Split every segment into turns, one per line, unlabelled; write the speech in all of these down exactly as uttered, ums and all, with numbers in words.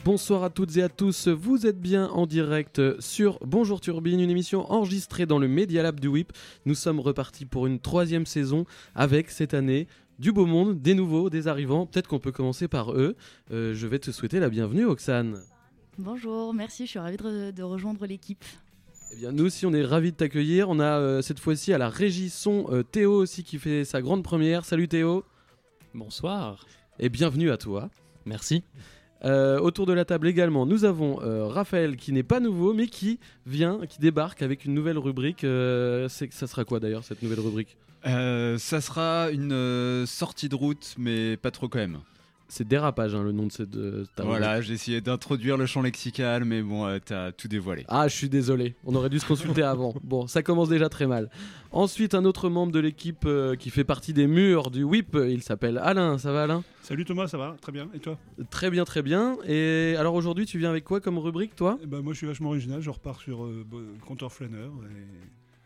Bonsoir à toutes et à tous, vous êtes bien en direct sur Bonjour Turbine, une émission enregistrée dans le Media Lab du W I P. Nous sommes repartis pour une troisième saison avec cette année du beau monde, des nouveaux, des arrivants. Peut-être qu'on peut commencer par eux. Euh, je vais te souhaiter la bienvenue, Oxane.
Bonjour, merci, je suis ravie de, de rejoindre l'équipe.
Eh bien, nous aussi, on est ravis de t'accueillir. On a euh, cette fois-ci à la régie son euh, Théo aussi qui fait sa grande première. Salut Théo.
Bonsoir.
Et bienvenue à toi.
Merci.
Euh, autour de la table également, nous avons euh, Raphaël qui n'est pas nouveau mais qui vient, qui débarque avec une nouvelle rubrique. Euh, c'est, ça sera quoi d'ailleurs cette nouvelle rubrique ?
euh, Ça sera une euh, sortie de route mais pas trop quand même.
C'est Dérapage hein, le nom de cette de ta
Voilà,
rubrique.
j'ai essayé d'introduire le champ lexical mais bon, euh, t'as tout dévoilé.
Ah, je suis désolé, on aurait dû se consulter avant. Bon, ça commence déjà très mal. Ensuite, un autre membre de l'équipe euh, qui fait partie des murs du W I P, il s'appelle Alain. Ça va Alain ?
Salut Thomas, ça va ? Très bien. Et toi ?
Très bien, très bien. Et alors aujourd'hui, tu viens avec quoi comme rubrique, toi ?
Eh ben, moi, je suis vachement original. Je repars sur euh, bon, compteur flâneur. Et...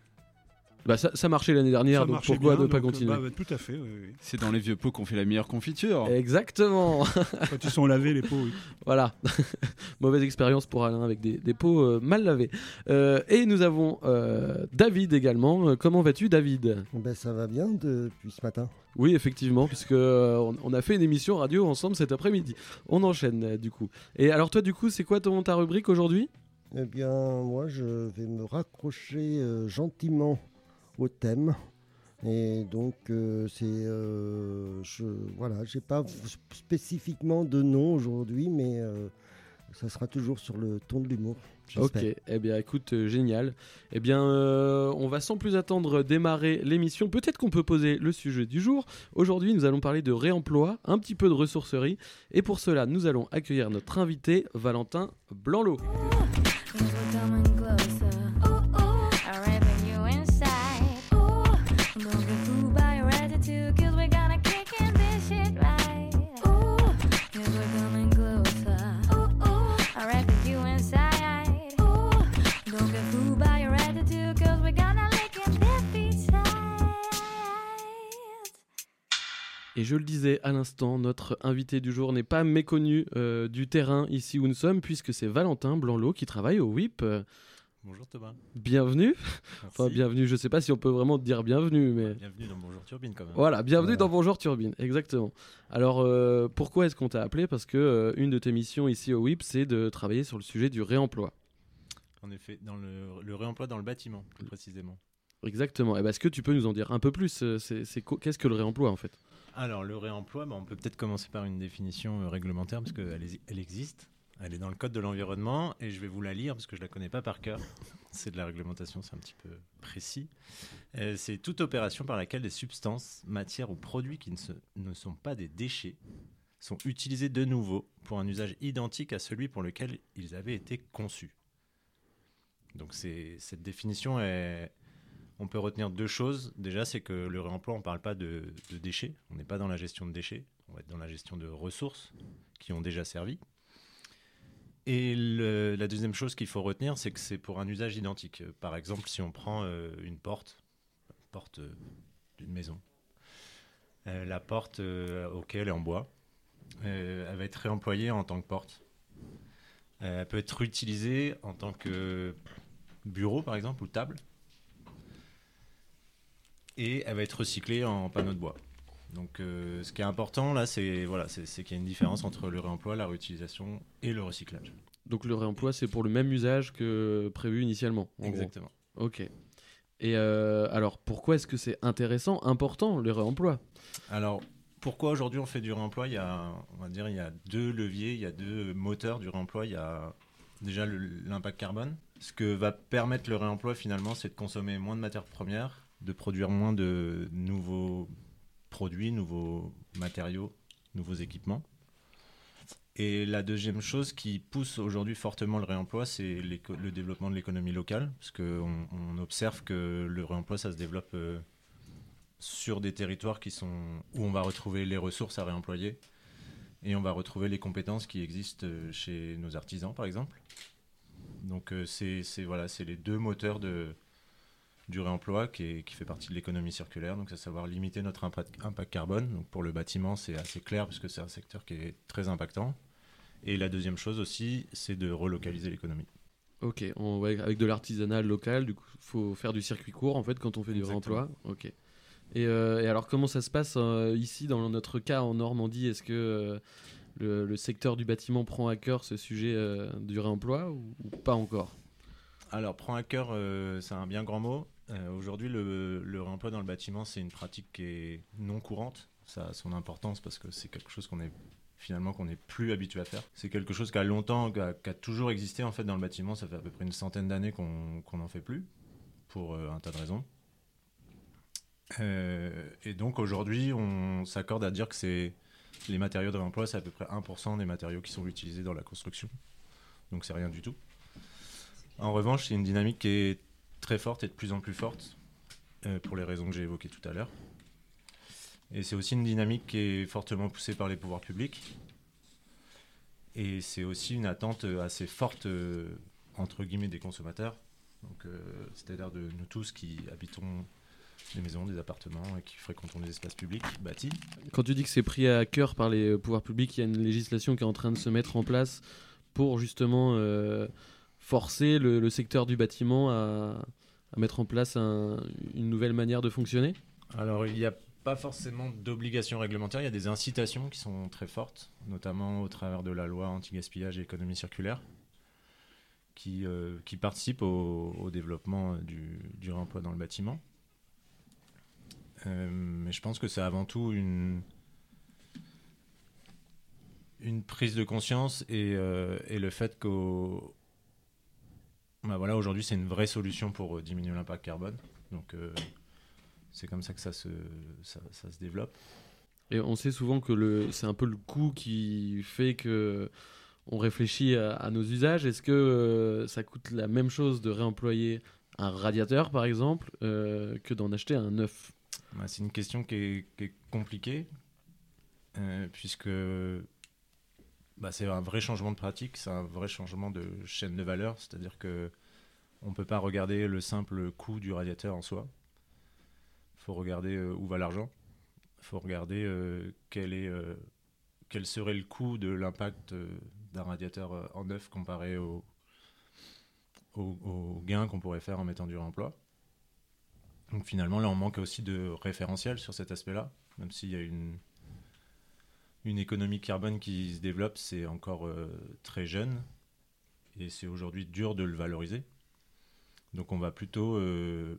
Bah ça, ça marchait l'année dernière,
ça
donc
marchait
pourquoi
bien,
ne pas
donc,
continuer ?
bah, bah, Tout à fait. Oui, oui.
C'est dans les vieux pots qu'on fait la meilleure confiture.
Exactement.
Quand ils sont lavés, les pots, oui.
Voilà, mauvaise expérience pour Alain avec des, des pots euh, mal lavés. Euh, et nous avons euh, David également. Euh, comment vas-tu, David ?
Ben, ça va bien depuis ce matin.
Oui, effectivement, puisque euh, on, on a fait une émission radio ensemble cet après-midi. On enchaîne euh, du coup. Et alors toi, du coup, c'est quoi ton, ta rubrique aujourd'hui ?
Eh bien, moi, je vais me raccrocher euh, gentiment au thème. Et donc, euh, c'est... Euh, je, voilà, j'ai pas spécifiquement de nom aujourd'hui, mais euh, ça sera toujours sur le ton de l'humour.
Ok, eh bien écoute, euh, génial. Eh bien, euh, on va sans plus attendre démarrer l'émission. Peut-être qu'on peut poser le sujet du jour. Aujourd'hui, nous allons parler de réemploi, un petit peu de ressourcerie. Et pour cela, nous allons accueillir notre invité, Valentin Blanlot. Et je le disais à l'instant, notre invité du jour n'est pas méconnu euh, du terrain ici où nous sommes, puisque c'est Valentin Blanlot qui travaille au W I P.
Bonjour Thomas.
Bienvenue. Enfin, bienvenue, je ne sais pas si on peut vraiment te dire bienvenue, mais...
Bienvenue dans Bonjour Turbine quand même.
Voilà, bienvenue
voilà.
dans Bonjour Turbine, exactement. Alors, euh, pourquoi est-ce qu'on t'a appelé ? Parce que euh, une de tes missions ici au W I P, c'est de travailler sur le sujet du réemploi.
En effet, dans le, le réemploi dans le bâtiment, plus précisément.
Exactement. Et bah, est-ce que tu peux nous en dire un peu plus ? c'est, c'est, Qu'est-ce que le réemploi en fait ?
Alors, le réemploi, bah, on peut peut-être commencer par une définition euh, réglementaire, parce qu'elle elle existe. Elle est dans le code de l'environnement, et je vais vous la lire, parce que je ne la connais pas par cœur. C'est de la réglementation, c'est un petit peu précis. Euh, c'est toute opération par laquelle des substances, matières ou produits qui ne, se, ne sont pas des déchets sont utilisés de nouveau pour un usage identique à celui pour lequel ils avaient été conçus. Donc c'est, cette définition, est, on peut retenir deux choses. Déjà, c'est que le réemploi, on ne parle pas de, de déchets. On n'est pas dans la gestion de déchets. On va être dans la gestion de ressources qui ont déjà servi. Et le, la deuxième chose qu'il faut retenir, c'est que c'est pour un usage identique. Par exemple, si on prend euh, une porte, porte euh, d'une maison, euh, la porte euh, auquel elle est en bois, euh, elle va être réemployée en tant que porte. Euh, elle peut être réutilisée en tant que bureau, par exemple, ou table. Et elle va être recyclée en panneau de bois. Donc, euh, ce qui est important, là, c'est, voilà, c'est, c'est qu'il y a une différence entre le réemploi, la réutilisation et le recyclage.
Donc, le réemploi, c'est pour le même usage que prévu initialement, en
Exactement.
Gros. Ok. Et euh, alors, pourquoi est-ce que c'est intéressant, important, le réemploi ?
Alors, pourquoi aujourd'hui on fait du réemploi ? Il y a, on va dire, il y a deux leviers, il y a deux moteurs du réemploi. Il y a déjà le, l'impact carbone. Ce que va permettre le réemploi, finalement, c'est de consommer moins de matières premières, de produire moins de nouveaux produits, nouveaux matériaux, nouveaux équipements. Et la deuxième chose qui pousse aujourd'hui fortement le réemploi, c'est le développement de l'économie locale, parce qu'on on observe que le réemploi, ça se développe euh, sur des territoires qui sont, où on va retrouver les ressources à réemployer, et on va retrouver les compétences qui existent chez nos artisans, par exemple. Donc euh, c'est, c'est, voilà, c'est les deux moteurs de... du réemploi qui, est, qui fait partie de l'économie circulaire, donc c'est à savoir limiter notre impact, impact carbone. Donc pour le bâtiment, c'est assez clair parce que c'est un secteur qui est très impactant. Et la deuxième chose aussi, c'est de relocaliser l'économie.
Ok, on, ouais, avec de l'artisanal local, du coup, faut faire du circuit court en fait quand on fait du
Exactement.
réemploi. Ok. Et, euh, et alors, comment ça se passe euh, ici dans notre cas en Normandie? Est-ce que euh, le, le secteur du bâtiment prend à cœur ce sujet euh, du réemploi ou, ou pas encore?
Alors, prend à cœur, euh, c'est un bien grand mot. Euh, aujourd'hui, le, le réemploi dans le bâtiment, c'est une pratique qui est non courante. Ça a son importance parce que c'est quelque chose qu'on est finalement qu'on n'est plus habitué à faire. C'est quelque chose qui a longtemps, qui a, qui a toujours existé en fait dans le bâtiment. Ça fait à peu près une centaine d'années qu'on qu'on n'en fait plus pour euh, un tas de raisons. Euh, et donc aujourd'hui, on s'accorde à dire que c'est les matériaux de réemploi, c'est à peu près un pour cent des matériaux qui sont utilisés dans la construction. Donc c'est rien du tout. En revanche, c'est une dynamique qui est très forte et de plus en plus forte euh, pour les raisons que j'ai évoquées tout à l'heure. Et c'est aussi une dynamique qui est fortement poussée par les pouvoirs publics. Et c'est aussi une attente assez forte, euh, entre guillemets, des consommateurs. Donc, euh, c'est-à-dire de nous tous qui habitons des maisons, des appartements et qui fréquentons des espaces publics bâtis.
Quand tu dis que c'est pris à cœur par les pouvoirs publics, il y a une législation qui est en train de se mettre en place pour justement euh, forcer le, le secteur du bâtiment à, à mettre en place un- une nouvelle manière de fonctionner?
Alors, il n'y a pas forcément d'obligations réglementaires, il y a des incitations qui sont très fortes, notamment au travers de la loi anti-gaspillage et économie circulaire, qui, euh, qui participe au, au développement du, du réemploi dans le bâtiment. Euh, mais je pense que c'est avant tout une, une prise de conscience et, euh, et le fait qu'au bah voilà, aujourd'hui c'est une vraie solution pour diminuer l'impact carbone. Donc euh, c'est comme ça que ça se, ça, ça se développe.
Et on sait souvent que le, c'est un peu le coût qui fait que on réfléchit à, à nos usages. Est-ce que euh, ça coûte la même chose de réemployer un radiateur, par exemple, euh, que d'en acheter un neuf?
Bah, c'est une question qui est, qui est compliquée, euh, puisque bah, c'est un vrai changement de pratique, c'est un vrai changement de chaîne de valeur, c'est-à-dire que on ne peut pas regarder le simple coût du radiateur en soi. Il faut regarder euh, où va l'argent. Il faut regarder euh, quel, est, euh, quel serait le coût de l'impact euh, d'un radiateur euh, en neuf comparé au, au, au gain qu'on pourrait faire en mettant du réemploi. Donc finalement, là, on manque aussi de référentiel sur cet aspect-là, même s'il y a une, une économie carbone qui se développe, c'est encore euh, très jeune et c'est aujourd'hui dur de le valoriser. Donc on va plutôt euh,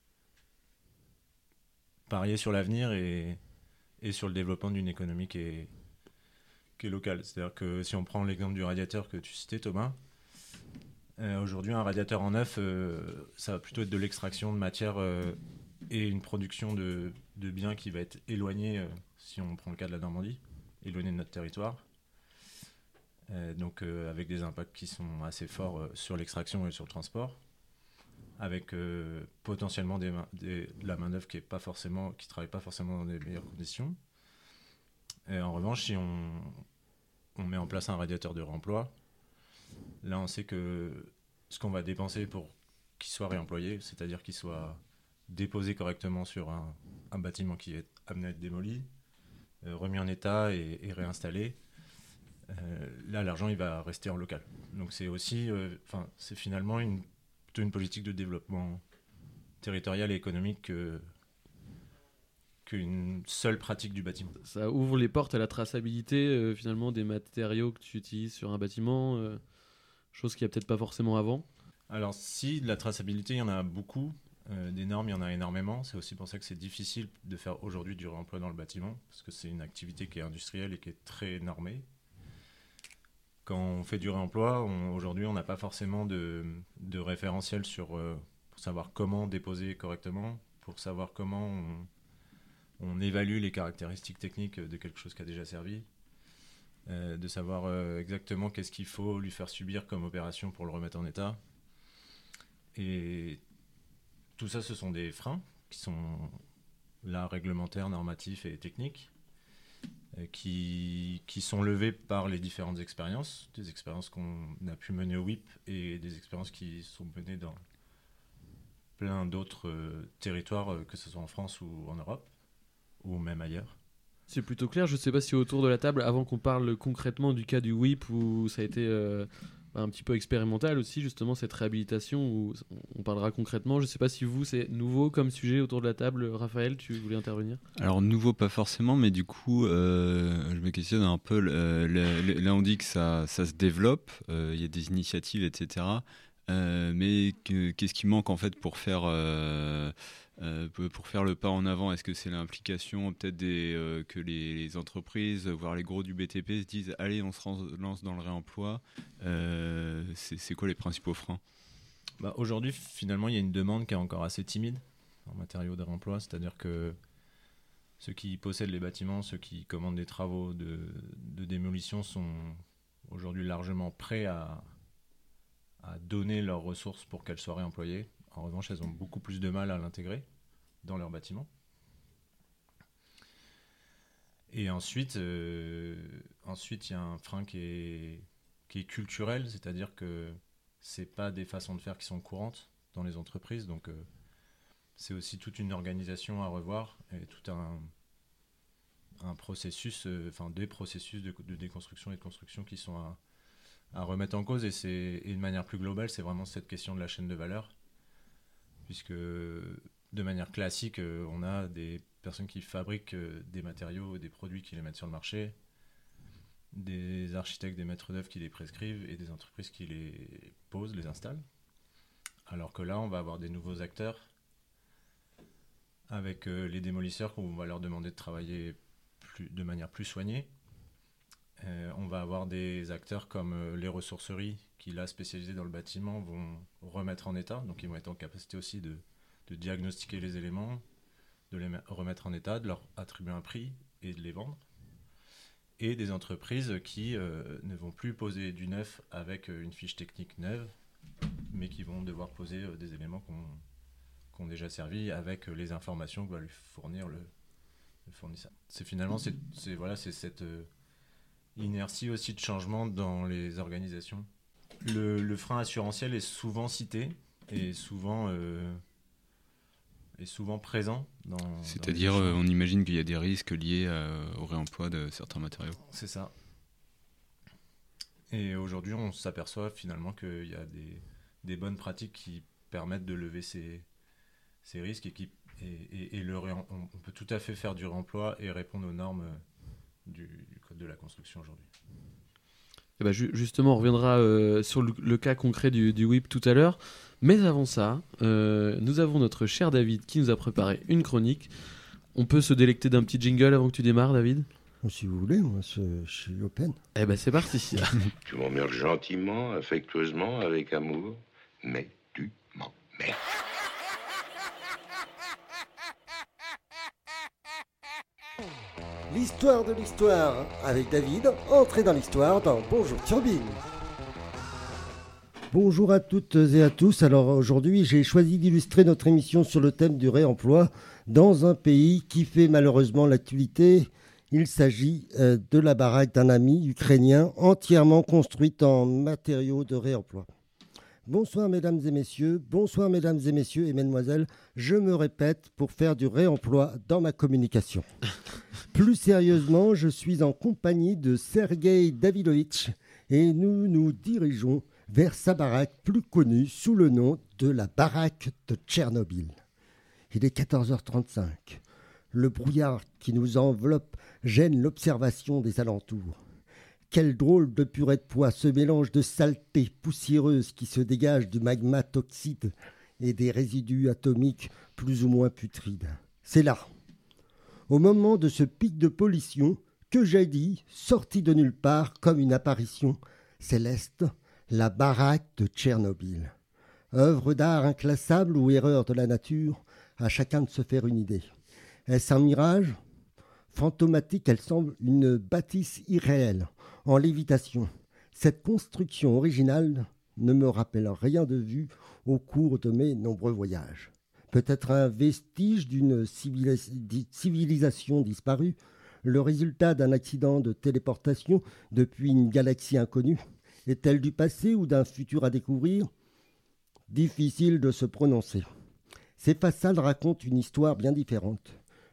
parier sur l'avenir et, et sur le développement d'une économie qui est, qui est locale. C'est-à-dire que si on prend l'exemple du radiateur que tu citais, Thomas, euh, aujourd'hui un radiateur en neuf, euh, ça va plutôt être de l'extraction de matière euh, et une production de, de biens qui va être éloignée, euh, si on prend le cas de la Normandie, éloignée de notre territoire. Euh, donc euh, avec des impacts qui sont assez forts euh, sur l'extraction et sur le transport, avec euh, potentiellement des main, des, de la main-d'œuvre qui ne travaille pas forcément dans des meilleures conditions. Et en revanche, si on, on met en place un radiateur de réemploi, là on sait que ce qu'on va dépenser pour qu'il soit réemployé, c'est-à-dire qu'il soit déposé correctement sur un, un bâtiment qui est amené à être démoli, euh, remis en état et, et réinstallé, euh, là l'argent il va rester en local. Donc c'est aussi, enfin euh, c'est finalement une une politique de développement territorial et économique que, qu'une seule pratique du bâtiment.
Ça ouvre les portes à la traçabilité euh, finalement des matériaux que tu utilises sur un bâtiment, euh, chose qu'il n'y a peut-être pas forcément avant.
Alors si, de la traçabilité, il y en a beaucoup, euh, des normes, il y en a énormément. C'est aussi pour ça que c'est difficile de faire aujourd'hui du réemploi dans le bâtiment, parce que c'est une activité qui est industrielle et qui est très normée. Quand on fait du réemploi, on, aujourd'hui, on n'a pas forcément de, de référentiel sur, euh, pour savoir comment déposer correctement, pour savoir comment on, on évalue les caractéristiques techniques de quelque chose qui a déjà servi, euh, de savoir euh, exactement qu'est-ce qu'il faut lui faire subir comme opération pour le remettre en état. Et tout ça, ce sont des freins qui sont là réglementaires, normatifs et techniques. Qui, qui sont levés par les différentes expériences, des expériences qu'on a pu mener au W I P et des expériences qui sont menées dans plein d'autres euh, territoires, euh, que ce soit en France ou en Europe, ou même ailleurs.
C'est plutôt clair. Je ne sais pas si autour de la table, avant qu'on parle concrètement du cas du whip, où ça a été euh, un petit peu expérimental aussi, justement, cette réhabilitation, où on parlera concrètement. Je ne sais pas si vous, c'est nouveau comme sujet autour de la table. Raphaël, tu voulais intervenir ?
Alors nouveau pas forcément, mais du coup euh, je me questionne un peu, euh, le, le, là on dit que ça, ça se développe, il euh, y a des initiatives, et cetera. Euh, mais que, qu'est-ce qui manque en fait pour faire, euh, euh, pour faire le pas en avant ? Est-ce que c'est l'implication peut-être des, euh, que les, les entreprises, voire les gros du B T P se disent allez on se lance dans le réemploi, euh, c'est, c'est quoi les principaux freins ?
Bah, aujourd'hui finalement il y a une demande qui est encore assez timide en matériaux de réemploi, c'est-à-dire que ceux qui possèdent les bâtiments, ceux qui commandent des travaux de, de démolition sont aujourd'hui largement prêts à à donner leurs ressources pour qu'elles soient réemployées. En revanche, elles ont beaucoup plus de mal à l'intégrer dans leur bâtiment. Et ensuite, euh, ensuite, il y a un frein qui est, qui est culturel, c'est-à-dire que ce n'est pas des façons de faire qui sont courantes dans les entreprises, donc euh, c'est aussi toute une organisation à revoir et tout un, un processus, euh, enfin des processus de, de déconstruction et de construction qui sont à à remettre en cause, et, c'est, et de manière plus globale, c'est vraiment cette question de la chaîne de valeur, puisque de manière classique, on a des personnes qui fabriquent des matériaux, des produits qui les mettent sur le marché, des architectes, des maîtres d'œuvre qui les prescrivent, et des entreprises qui les posent, les installent. Alors que là, on va avoir des nouveaux acteurs, avec les démolisseurs, où on va leur demander de travailler plus, de manière plus soignée. Euh, on va avoir des acteurs comme euh, les ressourceries qui, là, spécialisés dans le bâtiment, vont remettre en état. Donc, ils vont être en capacité aussi de, de diagnostiquer les éléments, de les remettre en état, de leur attribuer un prix et de les vendre. Et des entreprises qui euh, ne vont plus poser du neuf avec euh, une fiche technique neuve, mais qui vont devoir poser euh, des éléments qu'on, qu'on déjà servi avec euh, les informations que va lui fournir le, le fournisseur. C'est finalement c'est, c'est, voilà, c'est cette... Euh, inertie aussi de changement dans les organisations. Le, le frein assurantiel est souvent cité et souvent, euh, est souvent présent. Dans,
C'est-à-dire,
dans
euh, on imagine qu'il y a des risques liés à, au réemploi de certains matériaux.
C'est ça. Et aujourd'hui, on s'aperçoit finalement qu'il y a des, des bonnes pratiques qui permettent de lever ces, ces risques et, qui, et, et, et le ré, on, on peut tout à fait faire du réemploi et répondre aux normes Du, du code de la construction aujourd'hui.
Et bah ju- justement, on reviendra euh, sur le, le cas concret du, du whip tout à l'heure. Mais avant ça, euh, nous avons notre cher David qui nous a préparé une chronique. On peut se délecter d'un petit jingle avant que tu démarres, David ?
Si vous voulez, moi je suis open.
Eh ben c'est parti.
Tu m'emmerdes gentiment, affectueusement, avec amour, mais tu m'emmerdes.
L'histoire de l'histoire avec David, entrée dans l'histoire dans Bonjour Turbine. Bonjour à toutes et à tous. Alors aujourd'hui, j'ai choisi d'illustrer notre émission sur le thème du réemploi dans un pays qui fait malheureusement l'actualité. Il s'agit euh, de la baraque d'un ami ukrainien entièrement construite en matériaux de réemploi. Bonsoir mesdames et messieurs, bonsoir mesdames et messieurs et mesdemoiselles. Je me répète pour faire du réemploi dans ma communication. Plus sérieusement, je suis en compagnie de Sergueï Davidovitch et nous nous dirigeons vers sa baraque plus connue sous le nom de la baraque de Tchernobyl. Il est quatorze heures trente-cinq. Le brouillard qui nous enveloppe gêne l'observation des alentours. Quel drôle de purée de pois, ce mélange de saleté poussiéreuse qui se dégage du magma toxique et des résidus atomiques plus ou moins putrides. C'est là, au moment de ce pic de pollution, que j'ai dit, sorti de nulle part comme une apparition céleste, la baraque de Tchernobyl. Œuvre d'art inclassable ou erreur de la nature, à chacun de se faire une idée. Est-ce un mirage ? Fantomatique, elle semble une bâtisse irréelle, en lévitation. Cette construction originale ne me rappelle rien de vu au cours de mes nombreux voyages. Peut-être un vestige d'une civilis- civilisation disparue, le résultat d'un accident de téléportation depuis une galaxie inconnue. Est-elle du passé ou d'un futur à découvrir ? Difficile de se prononcer. Ces façades racontent une histoire bien différente.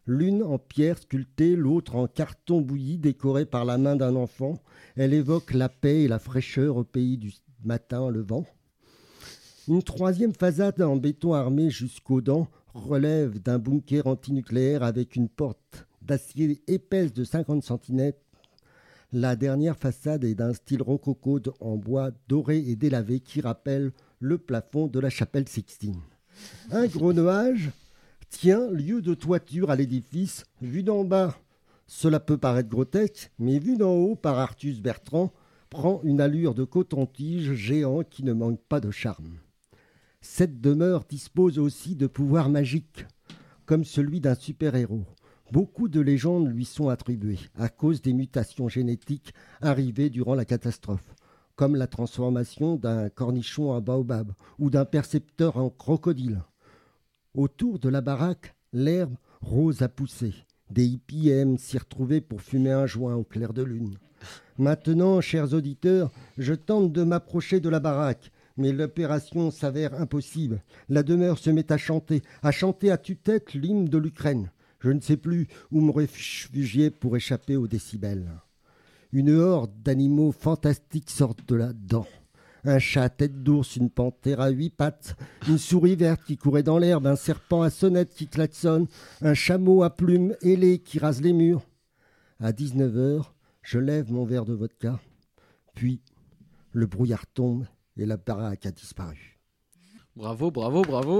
L'une en pierre sculptée, l'autre en carton bouilli décoré par la main d'un enfant. Elle évoque la paix et la fraîcheur au pays du matin levant. Une troisième façade en béton armé jusqu'aux dents relève d'un bunker antinucléaire avec une porte d'acier épaisse de cinquante centimètres. La dernière façade est d'un style rococo en bois doré et délavé qui rappelle le plafond de la chapelle Sixtine. Un gros nuage tient lieu de toiture à l'édifice. Vu d'en bas, cela peut paraître grotesque, mais vu d'en haut par Artus Bertrand, prend une allure de coton-tige géant qui ne manque pas de charme. Cette demeure dispose aussi de pouvoirs magiques, comme celui d'un super-héros. Beaucoup de légendes lui sont attribuées à cause des mutations génétiques arrivées durant la catastrophe, comme la transformation d'un cornichon en baobab ou d'un percepteur en crocodile. Autour de la baraque, l'herbe rose a poussé. Des hippies aiment s'y retrouver pour fumer un joint au clair de lune. Maintenant, chers auditeurs, je tente de m'approcher de la baraque, mais l'opération s'avère impossible. La demeure se met à chanter, à chanter à tue-tête l'hymne de l'Ukraine. Je ne sais plus où me réfugier pour échapper aux décibels. Une horde d'animaux fantastiques sort de là-dedans. Un chat à tête d'ours, une panthère à huit pattes, une souris verte qui courait dans l'herbe, un serpent à sonnette qui klaxonne, un chameau à plumes ailées qui rase les murs. À dix-neuf heures, je lève mon verre de vodka, puis le brouillard tombe et la baraque a disparu.
Bravo, bravo, bravo.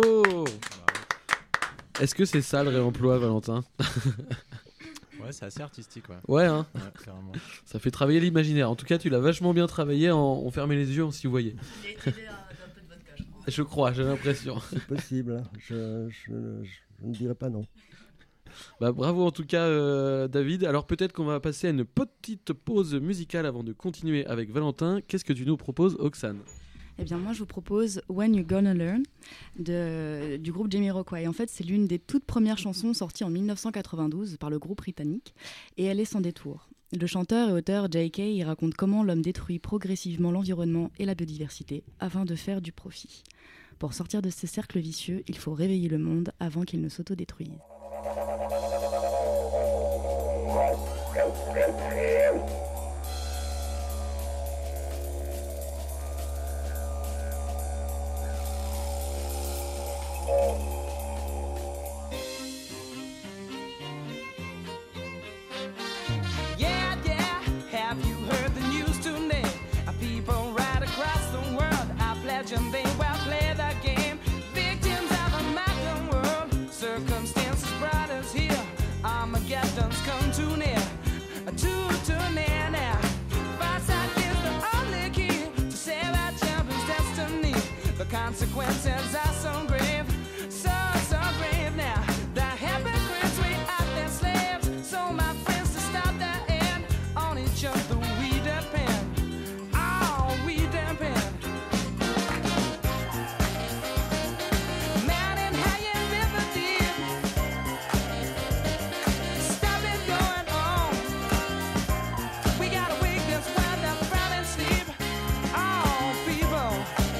Est-ce que c'est ça le réemploi, Valentin?
Ouais, c'est assez artistique, ouais.
Ouais, hein.
Ouais, carrément.
Ça fait travailler l'imaginaire. En tout cas, tu l'as vachement bien travaillé. En... On fermait les yeux, on s'y voyait.
Il a été aidé d'un peu de vodka, je crois.
Je crois, j'ai l'impression.
C'est possible, hein. je, je, je, je ne dirais pas non.
Bah, bravo en tout cas, euh, David. Alors peut-être qu'on va passer à une petite pause musicale avant de continuer avec Valentin. Qu'est-ce que tu nous proposes, Oxane?
Eh bien, moi, je vous propose When You Gonna Learn de, du groupe Jamiroquai. En fait, c'est l'une des toutes premières chansons sorties en dix-neuf cent quatre-vingt-douze par le groupe britannique et elle est sans détour. Le chanteur et auteur J K y raconte comment l'homme détruit progressivement l'environnement et la biodiversité afin de faire du profit. Pour sortir de ce cercle vicieux, il faut réveiller le monde avant qu'il ne s'autodétruise.
Yeah, yeah, have you heard the news today? People right across the world are pledging they will play the game. Victims of a modern world, circumstances brought us here. Armageddon's come too near, too, too near now. Foresight is the only key to save our children's destiny. The consequences are so grave, so, so grave now. The hypocrites, we are their slaves. So my friends, to stop their end, on each other we depend. Oh, we depend. Mountain high and river deep, stop it going on. We gotta wake this world up from and sleep. Oh, people,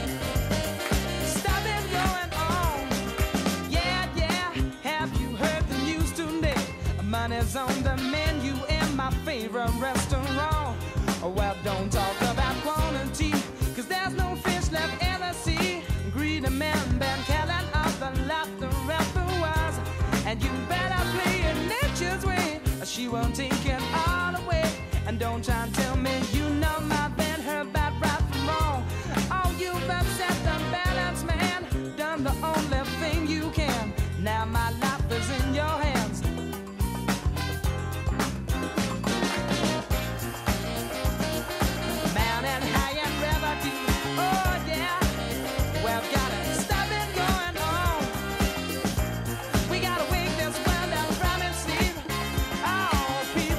stop it going on. Yeah, yeah, have you heard the news today? Money's on the menu in my favorite restaurant. Well, don't talk about quantity, cause there's no fish left in the sea. Greedy men been killing off the laughter of the was. And you better play it nature's way, or she won't take it all away. And don't try and tell me you know my band, her bad right from wrong. Oh, you've upset the balance, man, done the only thing you can. Now my life is in your hands. Mountain high and river deep, oh yeah, we've gotta stop it going on. We gotta wake this world up from its sleep. Oh, people.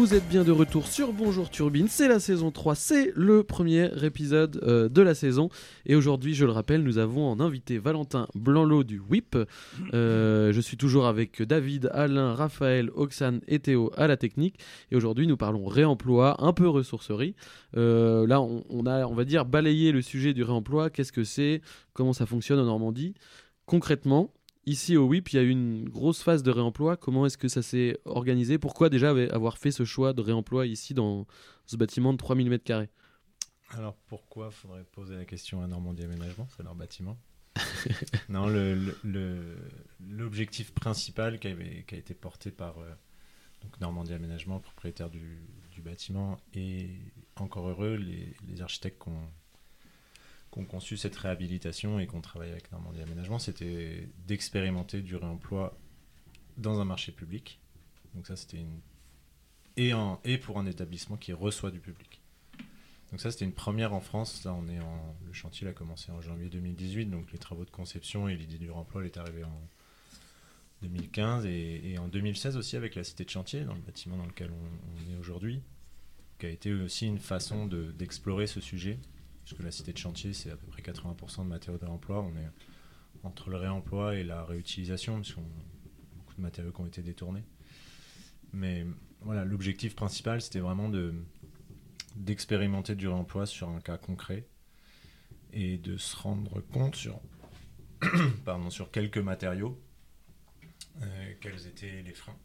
vous êtes bien de retour sur Bonjour Turbine, c'est la saison trois, c'est le premier épisode euh, de la saison. Et aujourd'hui, je le rappelle, nous avons en invité Valentin Blanlot du W I P. Euh, je suis toujours avec David, Alain, Raphaël, Oxane et Théo à la technique. Et aujourd'hui, nous parlons réemploi, un peu ressourcerie. Euh, là, on, on a, on va dire, balayé le sujet du réemploi. Qu'est-ce que c'est ? Comment ça fonctionne en Normandie ? Concrètement, ici au W I P, il y a eu une grosse phase de réemploi. Comment est-ce que ça s'est organisé ? Pourquoi déjà avoir fait ce choix de réemploi ici dans ce bâtiment de trois mille mètres carrés ?
Alors pourquoi faudrait poser la question à Normandie Aménagement, c'est leur bâtiment. Non, le, le, le, l'objectif principal qui, avait, qui a été porté par euh, donc Normandie Aménagement, propriétaire du, du bâtiment, et encore heureux, les, les architectes qui ont qu'on conçu cette réhabilitation et qu'on travaille avec Normandie Aménagement, c'était d'expérimenter du réemploi dans un marché public. Donc ça, c'était une... et, en... et pour un établissement qui reçoit du public. Donc ça, c'était une première en France. Là, on est en... Le chantier a commencé en janvier deux mille dix-huit, donc les travaux de conception et l'idée du réemploi elle est arrivée en deux mille quinze et... et en deux mille seize aussi avec la cité de chantier, dans le bâtiment dans lequel on, on est aujourd'hui, qui a été aussi une façon de... d'explorer ce sujet. Parce que la cité de chantier, c'est à peu près quatre-vingts pour cent de matériaux de réemploi. On est entre le réemploi et la réutilisation, parce qu'on a beaucoup de matériaux qui ont été détournés. Mais voilà, l'objectif principal, c'était vraiment de, d'expérimenter du réemploi sur un cas concret et de se rendre compte sur, pardon, sur quelques matériaux, euh, quels étaient les freins.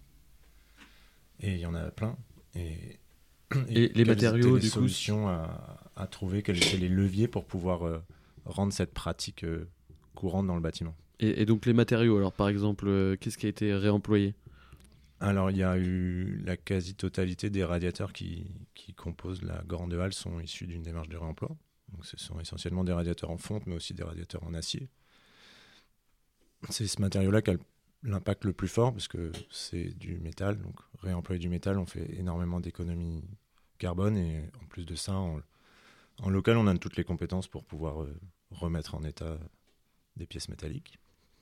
Et il y en a plein. Et
Et, et les matériaux,
les
du
solutions coup, à, à trouver, quels étaient les leviers pour pouvoir euh, rendre cette pratique euh, courante dans le bâtiment.
Et, et donc les matériaux, alors par exemple, euh, qu'est-ce qui a été réemployé ?
Alors il y a eu la quasi-totalité des radiateurs qui, qui composent la Grande Halle sont issus d'une démarche de réemploi. Donc ce sont essentiellement des radiateurs en fonte, mais aussi des radiateurs en acier. C'est ce matériau-là qui a l'impact le plus fort, parce que c'est du métal, donc réemployer du métal, on fait énormément d'économies carbone, et en plus de ça, en, en local, on a toutes les compétences pour pouvoir euh, remettre en état des pièces métalliques.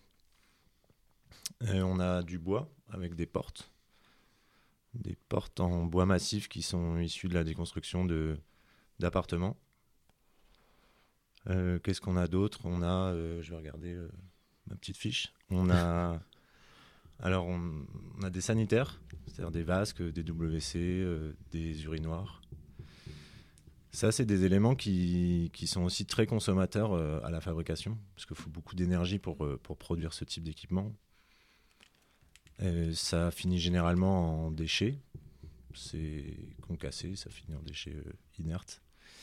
Et on a du bois avec des portes, des portes en bois massif qui sont issues de la déconstruction de, d'appartements. Euh, qu'est-ce qu'on a d'autre ? On a, euh, je vais regarder euh, ma petite fiche, on a... Alors, on, on a des sanitaires, c'est-à-dire des vasques, des W C, euh, des urinoirs. Ça, c'est des éléments qui, qui sont aussi très consommateurs euh, à la fabrication, parce qu'il faut beaucoup d'énergie pour, euh, pour produire ce type d'équipement. Et ça finit généralement en déchets. C'est concassé, ça finit en déchets euh, inertes.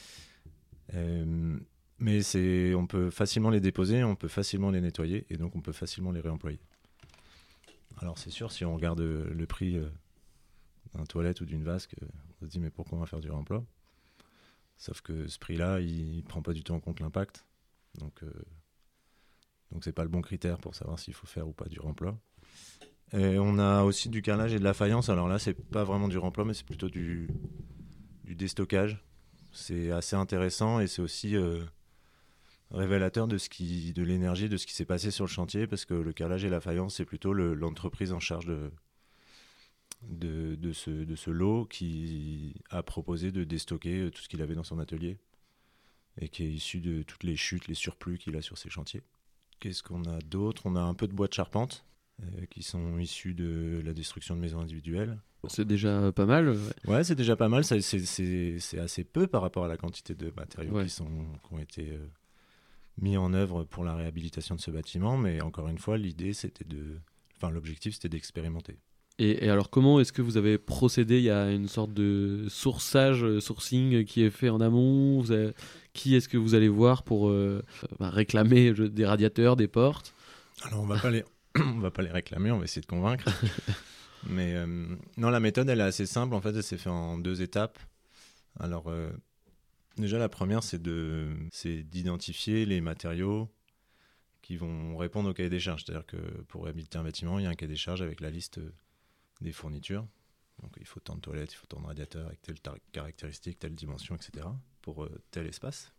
Euh, mais c'est, on peut facilement les déposer, on peut facilement les nettoyer, et donc on peut facilement les réemployer. Alors c'est sûr, si on regarde le prix euh, d'un toilette ou d'une vasque, euh, on se dit mais pourquoi on va faire du réemploi ? Sauf que ce prix-là, il ne prend pas du tout en compte l'impact. Donc, euh, donc c'est pas le bon critère pour savoir s'il faut faire ou pas du réemploi. Et on a aussi du carrelage et de la faïence. Alors là, c'est pas vraiment du réemploi, mais c'est plutôt du, du déstockage. C'est assez intéressant et c'est aussi... Euh, révélateur de, ce qui, de l'énergie, de ce qui s'est passé sur le chantier, parce que le carrelage et la faïence, c'est plutôt le, l'entreprise en charge de, de, de, ce, de ce lot qui a proposé de déstocker tout ce qu'il avait dans son atelier et qui est issu de toutes les chutes, les surplus qu'il a sur ses chantiers. Qu'est-ce qu'on a d'autre ? On a un peu de bois de charpente euh, qui sont issus de la destruction de maisons individuelles.
C'est déjà pas mal. Ouais,
ouais c'est déjà pas mal. Ça, c'est, c'est, c'est assez peu par rapport à la quantité de matériaux ouais. qui, sont, qui ont été... Euh, mis en œuvre pour la réhabilitation de ce bâtiment, mais encore une fois, l'idée, c'était de... Enfin, l'objectif, c'était d'expérimenter.
Et, et alors, comment est-ce que vous avez procédé ? Il y a une sorte de sourçage, sourcing qui est fait en amont. Vous avez... Qui est-ce que vous allez voir pour euh, bah, réclamer des radiateurs, des portes ?
Alors, on va pas les... on va pas les réclamer, on va essayer de convaincre. Mais euh, non, la méthode, elle est assez simple. En fait, elle s'est faite en deux étapes. Alors... Euh... Déjà, la première, c'est, de, c'est d'identifier les matériaux qui vont répondre au cahier des charges. C'est-à-dire que pour réhabiliter un bâtiment, il y a un cahier des charges avec la liste des fournitures. Donc, il faut tant de toilettes, il faut tant de radiateurs avec telle tar- caractéristique, telle dimension, et cetera pour euh, tel espace.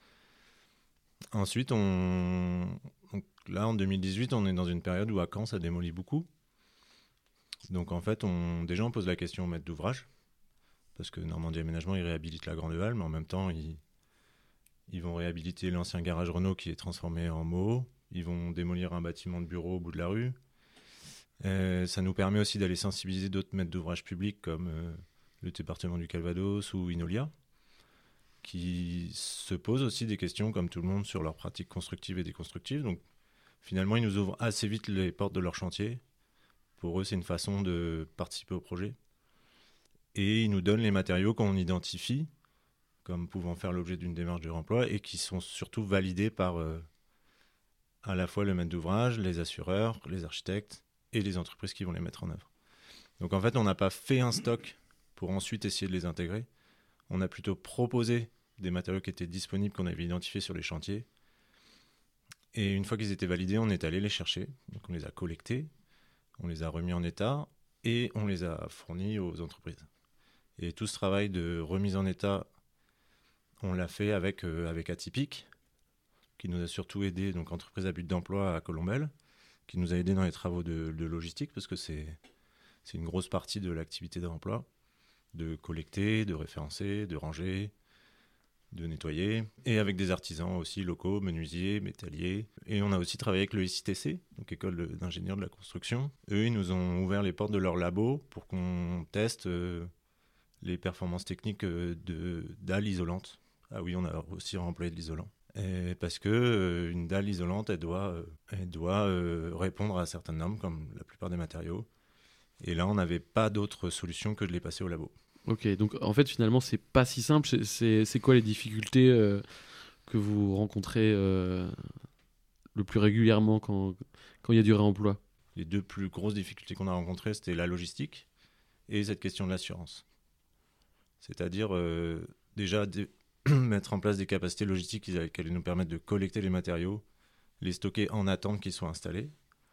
Ensuite, on... Donc, là, en deux mille dix-huit, on est dans une période où à Caen, ça démolit beaucoup. Donc, en fait, on... déjà, on pose la question au maître d'ouvrage. parce que Normandie Aménagement, ils réhabilitent la Grande Halle, mais en même temps, ils, ils vont réhabiliter l'ancien garage Renault qui est transformé en M O. Ils vont démolir un bâtiment de bureau au bout de la rue. Euh, ça nous permet aussi d'aller sensibiliser d'autres maîtres d'ouvrage publics comme euh, le département du Calvados ou Inolia, qui se posent aussi des questions, comme tout le monde, sur leurs pratiques constructives et déconstructives. Donc, finalement, ils nous ouvrent assez vite les portes de leur chantier. Pour eux, c'est une façon de participer au projet. Et ils nous donnent les matériaux qu'on identifie comme pouvant faire l'objet d'une démarche de réemploi et qui sont surtout validés par euh, à la fois le maître d'ouvrage, les assureurs, les architectes et les entreprises qui vont les mettre en œuvre. Donc en fait, on n'a pas fait un stock pour ensuite essayer de les intégrer. On a plutôt proposé des matériaux qui étaient disponibles, qu'on avait identifiés sur les chantiers. Et une fois qu'ils étaient validés, on est allé les chercher. Donc on les a collectés, on les a remis en état et on les a fournis aux entreprises. Et tout ce travail de remise en état, on l'a fait avec, euh, avec Atypique, qui nous a surtout aidé, donc entreprise à but d'emploi à Colombelles, qui nous a aidé dans les travaux de, de logistique, parce que c'est, c'est une grosse partie de l'activité d'emploi, de collecter, de référencer, de ranger, de nettoyer, et avec des artisans aussi locaux, menuisiers, métalliers. Et on a aussi travaillé avec le I C T C, donc École d'ingénieurs de la construction. Eux, ils nous ont ouvert les portes de leur labo pour qu'on teste euh, les performances techniques euh, de dalles isolantes. Ah oui, on a aussi employé de l'isolant. Et parce que euh, une dalle isolante, elle doit, euh, elle doit euh, répondre à certaines normes, comme la plupart des matériaux. Et là, on n'avait pas d'autre solution que de les passer au labo.
Ok, donc en fait finalement c'est pas si simple. C'est, c'est, c'est quoi les difficultés euh, que vous rencontrez euh, le plus régulièrement quand quand il y a du réemploi?
Les deux plus grosses difficultés qu'on a rencontrées, c'était la logistique et cette question de l'assurance. C'est-à-dire euh, déjà de mettre en place des capacités logistiques qui allaient nous permettre de collecter les matériaux, les stocker en attente qu'ils soient installés.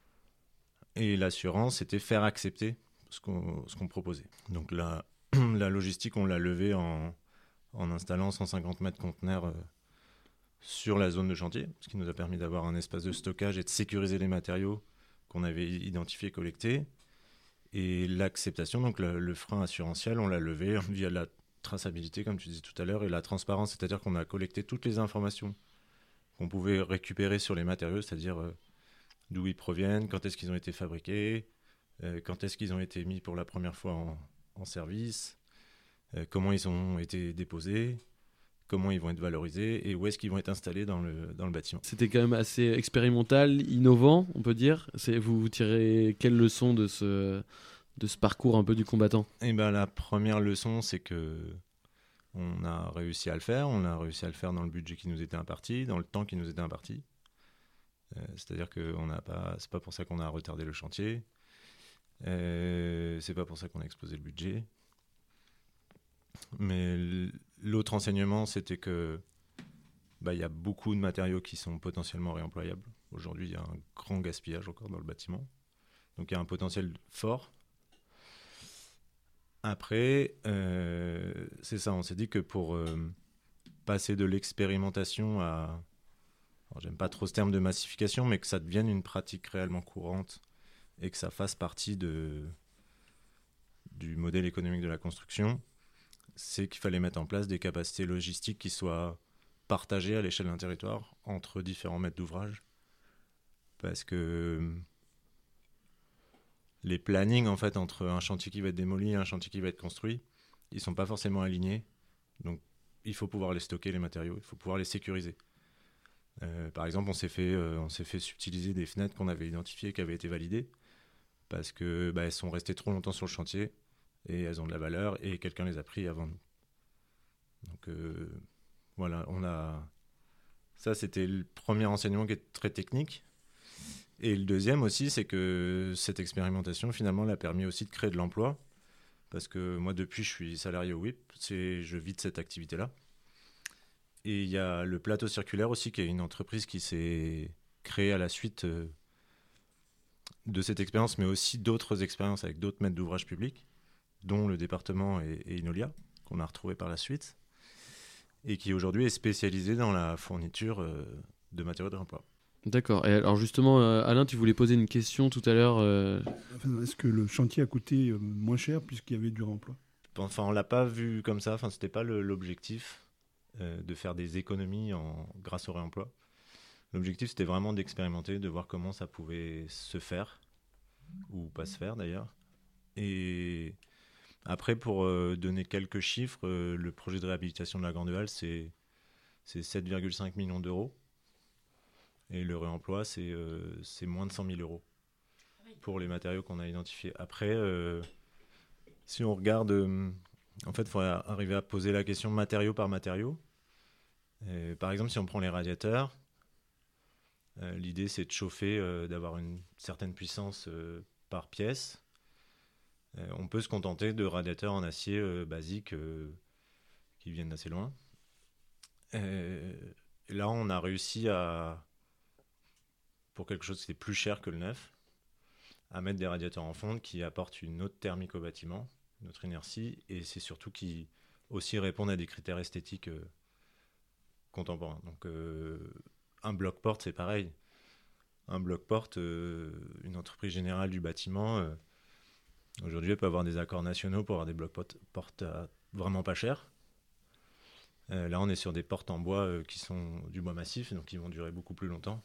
Et l'assurance, c'était faire accepter ce qu'on, ce qu'on proposait. Donc là, la logistique, on l'a levée en, en installant cent cinquante mètres conteneurs euh, sur la zone de chantier, ce qui nous a permis d'avoir un espace de stockage et de sécuriser les matériaux qu'on avait identifiés et collectés. Et l'acceptation, donc le, le frein assurantiel, on l'a levé via la traçabilité, comme tu disais tout à l'heure, et la transparence, c'est-à-dire qu'on a collecté toutes les informations qu'on pouvait récupérer sur les matériaux, c'est-à-dire euh, d'où ils proviennent, quand est-ce qu'ils ont été fabriqués, euh, quand est-ce qu'ils ont été mis pour la première fois en en service, euh, comment ils ont été déposés, comment ils vont être valorisés et où est-ce qu'ils vont être installés dans le, dans le bâtiment.
C'était quand même assez expérimental, innovant, on peut dire. C'est, vous, vous tirez quelle leçon de ce, de ce parcours un peu du combattant?
Eh ben, la première leçon, c'est que on a réussi à le faire. On a réussi à le faire dans le budget qui nous était imparti, dans le temps qui nous était imparti. Euh, c'est-à-dire que on n'a pas, c'est pas pour ça qu'on a retardé le chantier. Euh, c'est pas pour ça qu'on a explosé le budget. Mais l'autre enseignement, c'était que bah, y a beaucoup de matériaux qui sont potentiellement réemployables. Aujourd'hui, il y a un grand gaspillage encore dans le bâtiment. Donc il y a un potentiel fort. Après, euh, c'est ça, on s'est dit que pour euh, passer de l'expérimentation à... Alors, j'aime pas trop ce terme de massification, mais que ça devienne une pratique réellement courante et que ça fasse partie de, du modèle économique de la construction, c'est qu'il fallait mettre en place des capacités logistiques qui soient partagées à l'échelle d'un territoire entre différents maîtres d'ouvrage. Parce que les plannings en fait, entre un chantier qui va être démoli et un chantier qui va être construit, ils ne sont pas forcément alignés. Donc il faut pouvoir les stocker, les matériaux, il faut pouvoir les sécuriser. Euh, par exemple, on s'est fait, euh, on s'est fait subtiliser des fenêtres qu'on avait identifiées, qui avaient été validées, parce que bah, elles sont restées trop longtemps sur le chantier et elles ont de la valeur et quelqu'un les a pris avant nous. Donc euh, voilà, on a ça, c'était le premier enseignement qui est très technique. Et le deuxième aussi, c'est que cette expérimentation finalement l'a permis aussi de créer de l'emploi, parce que moi depuis je suis salarié au W I P, c'est, je vis de cette activité-là. Et il y a le Plateau Circulaire aussi, qui est une entreprise qui s'est créée à la suite euh, de cette expérience, mais aussi d'autres expériences avec d'autres maîtres d'ouvrage publics, dont le département et, et Inolia, qu'on a retrouvé par la suite, et qui aujourd'hui est spécialisée dans la fourniture euh, de matériaux de réemploi.
D'accord. Et alors justement, euh, Alain, tu voulais poser une question tout à l'heure. Euh...
Enfin, est-ce que le chantier a coûté euh, moins cher puisqu'il y avait du réemploi?
enfin, on l'a pas vu comme ça. Enfin, c'était pas le, l'objectif euh, de faire des économies en, grâce au réemploi. L'objectif, c'était vraiment d'expérimenter, de voir comment ça pouvait se faire, ou pas se faire d'ailleurs. Et après, pour euh, donner quelques chiffres, euh, le projet de réhabilitation de la Grande Halle, c'est, c'est sept virgule cinq millions d'euros. Et le réemploi, c'est, euh, c'est moins de cent mille euros pour les matériaux qu'on a identifiés. Après, euh, si on regarde, euh, en fait, il faut arriver à poser la question matériau par matériau. Et, par exemple, si on prend les radiateurs, euh, l'idée, c'est de chauffer, euh, d'avoir une certaine puissance euh, par pièce. Euh, on peut se contenter de radiateurs en acier euh, basiques euh, qui viennent d'assez loin. Euh, et là, on a réussi à, pour quelque chose qui est plus cher que le neuf, à mettre des radiateurs en fonte qui apportent une autre thermique au bâtiment, une autre inertie, et c'est surtout qui aussi répondent à des critères esthétiques euh, contemporains. Donc, euh, un bloc-porte, c'est pareil. Un bloc-porte, euh, une entreprise générale du bâtiment, euh, aujourd'hui, elle peut avoir des accords nationaux pour avoir des blocs-portes euh, vraiment pas chers. Euh, là, on est sur des portes en bois euh, qui sont du bois massif, donc qui vont durer beaucoup plus longtemps.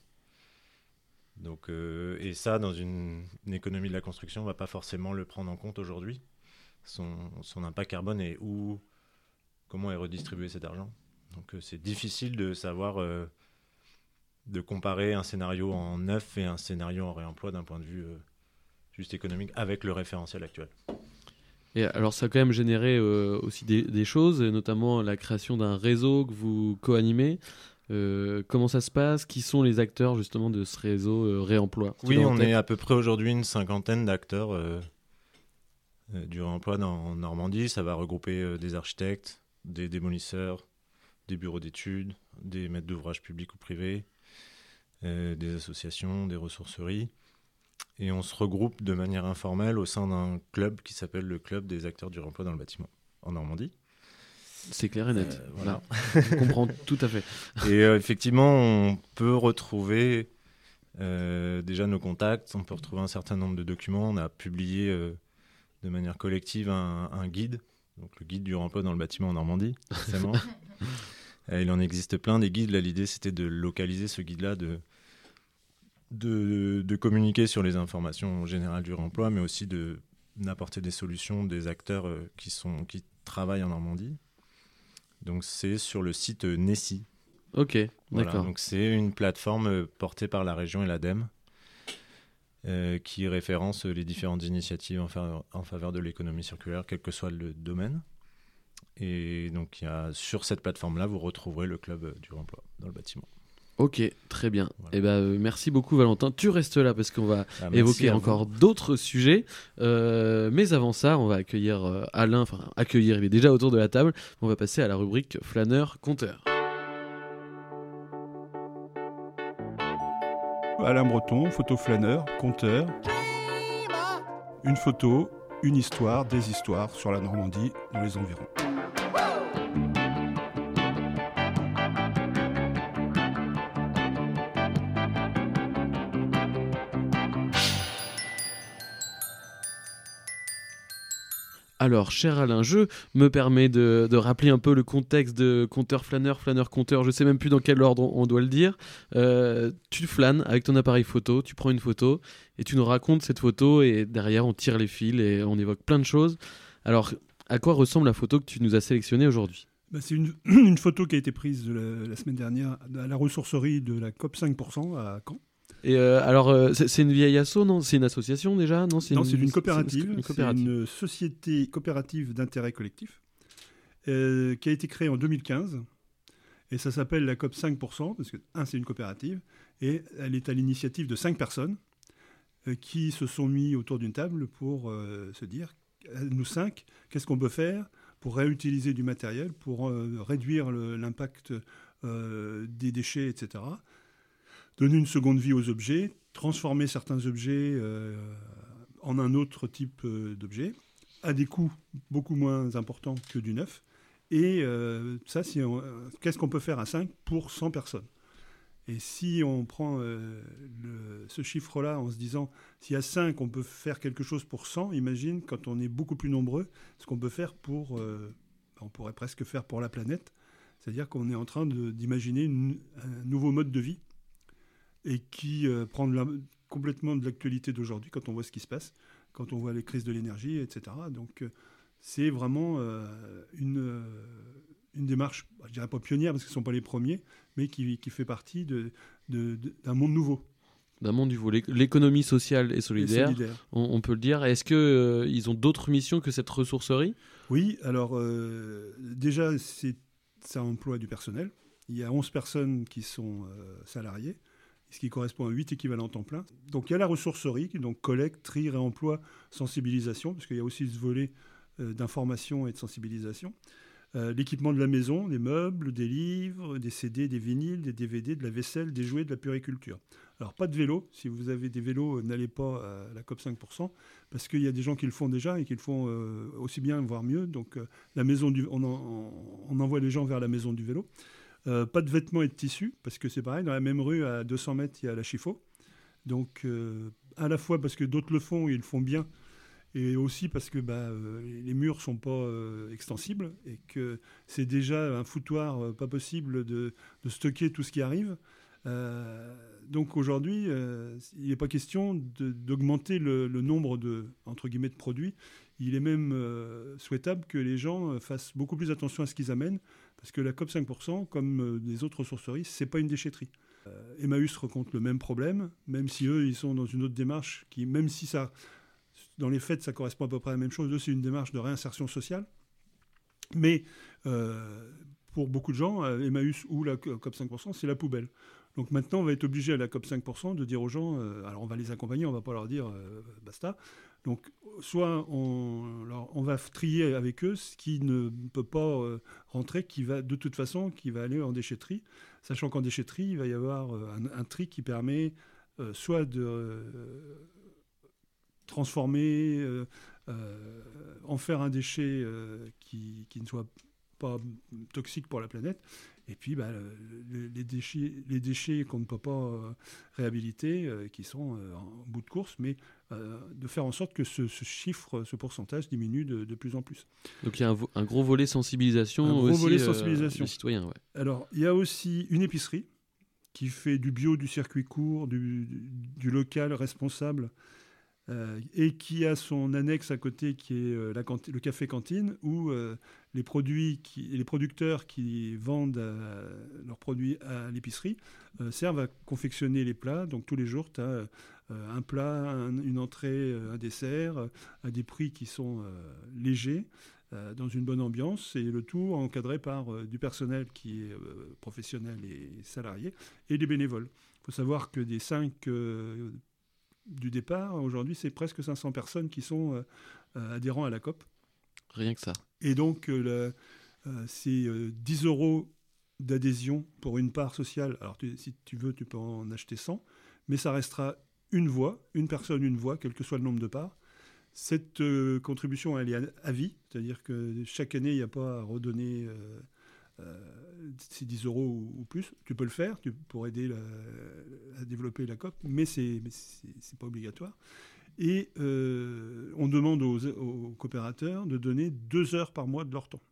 Donc, euh, et ça, dans une, une économie de la construction, on ne va pas forcément le prendre en compte aujourd'hui. Son, son impact carbone et où, comment est redistribué cet argent. Donc, euh, c'est difficile de savoir, euh, de comparer un scénario en neuf et un scénario en réemploi d'un point de vue euh, juste économique avec le référentiel actuel.
Et alors, ça a quand même généré euh, aussi des, des choses, notamment la création d'un réseau que vous co-animez. Euh, comment ça se passe? Qui sont les acteurs justement de ce réseau euh, réemploi?
Oui, on est à peu près aujourd'hui une cinquantaine d'acteurs euh, euh, du réemploi dans, en Normandie. Ça va regrouper euh, des architectes, des démolisseurs, des bureaux d'études, des maîtres d'ouvrage publics ou privés, euh, des associations, des ressourceries. Et on se regroupe de manière informelle au sein d'un club qui s'appelle le Club des acteurs du réemploi dans le bâtiment en Normandie.
C'est clair et net.
Euh, voilà.
Là, je comprends tout à fait.
Et euh, effectivement, on peut retrouver euh, déjà nos contacts, on peut retrouver un certain nombre de documents. On a publié euh, de manière collective un, un guide, donc le guide du réemploi dans le bâtiment en Normandie, récemment. euh, il en existe plein des guides. Là, l'idée, c'était de localiser ce guide-là, de, de, de communiquer sur les informations générales du réemploi, mais aussi de, d'apporter des solutions des acteurs euh, qui, sont, qui travaillent en Normandie. Donc c'est sur le site Nessi.
Ok,
voilà,
d'accord.
donc c'est une plateforme portée par la région et l'ADEME euh, qui référence les différentes initiatives en, fa- en faveur de l'économie circulaire, quel que soit le domaine. Et donc il y a, sur cette plateforme-là, vous retrouverez le club du réemploi dans le bâtiment.
Ok, très bien.
Voilà.
Eh ben, euh, merci beaucoup Valentin. Tu restes là parce qu'on va
Ah,
évoquer
à vous.
encore d'autres sujets. Euh, mais avant ça, on va accueillir euh, Alain, enfin accueillir, il est déjà autour de la table. On va passer à la rubrique flâneur-conteur.
Alain Breton, photo flâneur, conteur. Une photo, une histoire, des histoires sur la Normandie, dans les environs.
Alors, cher Alain, je me permets de, de rappeler un peu le contexte de conteur-flâneur, flâneur-conteur. Je sais même plus dans quel ordre on, on doit le dire. Euh, tu flânes avec ton appareil photo, tu prends une photo et tu nous racontes cette photo et derrière on tire les fils et on évoque plein de choses. Alors, à quoi ressemble la photo que tu nous as sélectionnée aujourd'hui ?
Bah, c'est une, une photo qui a été prise de la, la semaine dernière à la ressourcerie de la C O P cinq pour cent à Caen.
Et euh, alors, euh, c'est, c'est une vieille asso, non ? C'est une association déjà ? Non, c'est
Non,
une,
c'est une coopérative.
C'est une,
C'est
coopérative.
une société coopérative d'intérêt collectif euh, qui a été créée en deux mille quinze. Et ça s'appelle la C O P cinq pour cent, parce que, un, c'est une coopérative, et elle est à l'initiative de cinq personnes euh, qui se sont mis autour d'une table pour euh, se dire, nous cinq, qu'est-ce qu'on peut faire pour réutiliser du matériel, pour euh, réduire le, l'impact euh, des déchets, et cetera, donner une seconde vie aux objets, transformer certains objets euh, en un autre type euh, d'objet, à des coûts beaucoup moins importants que du neuf. Et euh, ça, c'est, euh, qu'est-ce qu'on peut faire à cinq pour cent personnes ? Et si on prend euh, le, ce chiffre-là en se disant, s'il y a cinq, on peut faire quelque chose pour cent, imagine quand on est beaucoup plus nombreux, ce qu'on peut faire pour, euh, on pourrait presque faire pour la planète. C'est-à-dire qu'on est en train de, d'imaginer une, un nouveau mode de vie et qui euh, prend de la, complètement de l'actualité d'aujourd'hui quand on voit ce qui se passe, quand on voit les crises de l'énergie, et cetera. Donc euh, c'est vraiment euh, une... Euh, une démarche, je ne dirais pas pionnière parce qu'ils ne sont pas les premiers, mais qui, qui fait partie de, de, de, d'un monde nouveau.
D'un monde nouveau, l'économie sociale et solidaire,
et solidaire.
On, on peut le dire. Est-ce qu'ils euh, ont d'autres missions que cette ressourcerie ?
Oui, alors euh, déjà, c'est, ça emploie du personnel. Il y a onze personnes qui sont euh, salariées, ce qui correspond à huit équivalents temps plein. Donc il y a la ressourcerie, donc collecte, tri, réemploi, sensibilisation, parce qu'il y a aussi ce volet euh, d'information et de sensibilisation. Euh, l'équipement de la maison, des meubles, des livres, des C D, des vinyles, des D V D, de la vaisselle, des jouets, de la puériculture. Alors, pas de vélo. Si vous avez des vélos, n'allez pas à la COP cinq pour cent, parce qu'il y a des gens qui le font déjà et qui le font euh, aussi bien, voire mieux. Donc, euh, la maison du, on, en, on envoie les gens vers la maison du vélo. Euh, pas de vêtements et de tissus, parce que c'est pareil, dans la même rue, à deux cents mètres, il y a la Chifo. Donc, euh, à la fois parce que d'autres le font et ils le font bien, et aussi parce que bah, euh, les murs ne sont pas euh, extensibles et que c'est déjà un foutoir euh, pas possible de, de stocker tout ce qui arrive. Euh, donc aujourd'hui, euh, il n'est pas question de, d'augmenter le, le nombre de, entre guillemets, de produits. Il est même euh, souhaitable que les gens fassent beaucoup plus attention à ce qu'ils amènent, parce que la COP cinq pour cent, comme euh, les autres ressourceries, ce n'est pas une déchetterie. Euh, Emmaüs rencontre le même problème, même si eux, ils sont dans une autre démarche qui, même si ça... Dans les faits, ça correspond à peu près à la même chose. C'est une démarche de réinsertion sociale. Mais euh, pour beaucoup de gens, Emmaüs ou la COP cinq pour cent, c'est la poubelle. Donc maintenant, on va être obligé à la COP cinq pour cent de dire aux gens, euh, alors on va les accompagner, on ne va pas leur dire euh, basta. Donc soit on, leur, on va trier avec eux ce qui ne peut pas euh, rentrer, qui va de toute façon, qui va aller en déchetterie, sachant qu'en déchetterie, il va y avoir euh, un, un tri qui permet euh, soit de... Euh, transformer, euh, euh, en faire un déchet euh, qui, qui ne soit pas toxique pour la planète. Et puis, bah, le, les, déchets, les déchets qu'on ne peut pas euh, réhabiliter, euh, qui sont euh, en bout de course, mais euh, de faire en sorte que ce, ce chiffre, ce pourcentage diminue de, de plus en plus.
Donc il y a un, vo- un gros volet sensibilisation
un gros
aussi,
volet
euh,
sensibilisation.
des citoyens. Ouais.
Alors, il y a aussi une épicerie qui fait du bio, du circuit court, du, du, du local responsable, Euh, et qui a son annexe à côté qui est euh, la canti- le café cantine où euh, les, produits qui, les producteurs qui vendent euh, leurs produits à l'épicerie euh, servent à confectionner les plats. Donc tous les jours, tu as euh, un plat, un, une entrée, euh, un dessert euh, à des prix qui sont euh, légers, euh, dans une bonne ambiance, et le tout encadré par euh, du personnel qui est euh, professionnel et salarié et des bénévoles. Il faut savoir que des cinq... Euh, du départ, aujourd'hui, c'est presque cinq cents personnes qui sont euh, adhérents à la COP.
Rien que ça.
Et donc, euh, le, euh, c'est euh, dix euros d'adhésion pour une part sociale. Alors, tu, si tu veux, tu peux en acheter cent, mais ça restera une voix, une personne, une voix, quel que soit le nombre de parts. Cette euh, contribution, elle est à, à vie, c'est-à-dire que chaque année, il n'y a pas à redonner... Euh, Euh, c'est dix euros ou, ou plus, tu peux le faire tu, pour aider la, à développer la COP, mais c'est, mais c'est, c'est pas obligatoire. Et euh, on demande aux, aux coopérateurs de donner deux heures par mois de leur temps,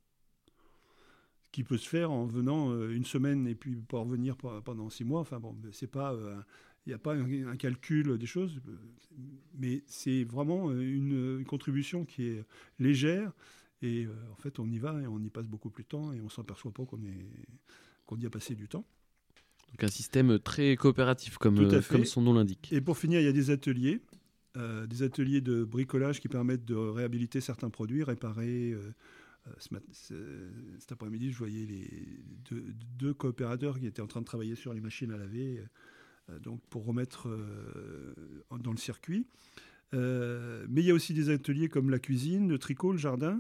ce qui peut se faire en venant euh, une semaine et puis pas revenir pendant six mois. Enfin bon, c'est pas, il euh, n'y a pas un, un calcul des choses, mais c'est vraiment une, une contribution qui est légère. Et euh, en fait, on y va et on y passe beaucoup plus de temps et on ne s'aperçoit pas qu'on, est, qu'on y a passé du temps.
Donc un système très coopératif, comme, euh, comme son nom l'indique.
Et pour finir, il y a des ateliers, euh, des ateliers de bricolage qui permettent de réhabiliter certains produits, réparer. Euh, ce mat- cet après-midi, je voyais les deux, deux coopérateurs qui étaient en train de travailler sur les machines à laver, euh, donc pour remettre euh, dans le circuit. Euh, mais il y a aussi des ateliers comme la cuisine, le tricot, le jardin,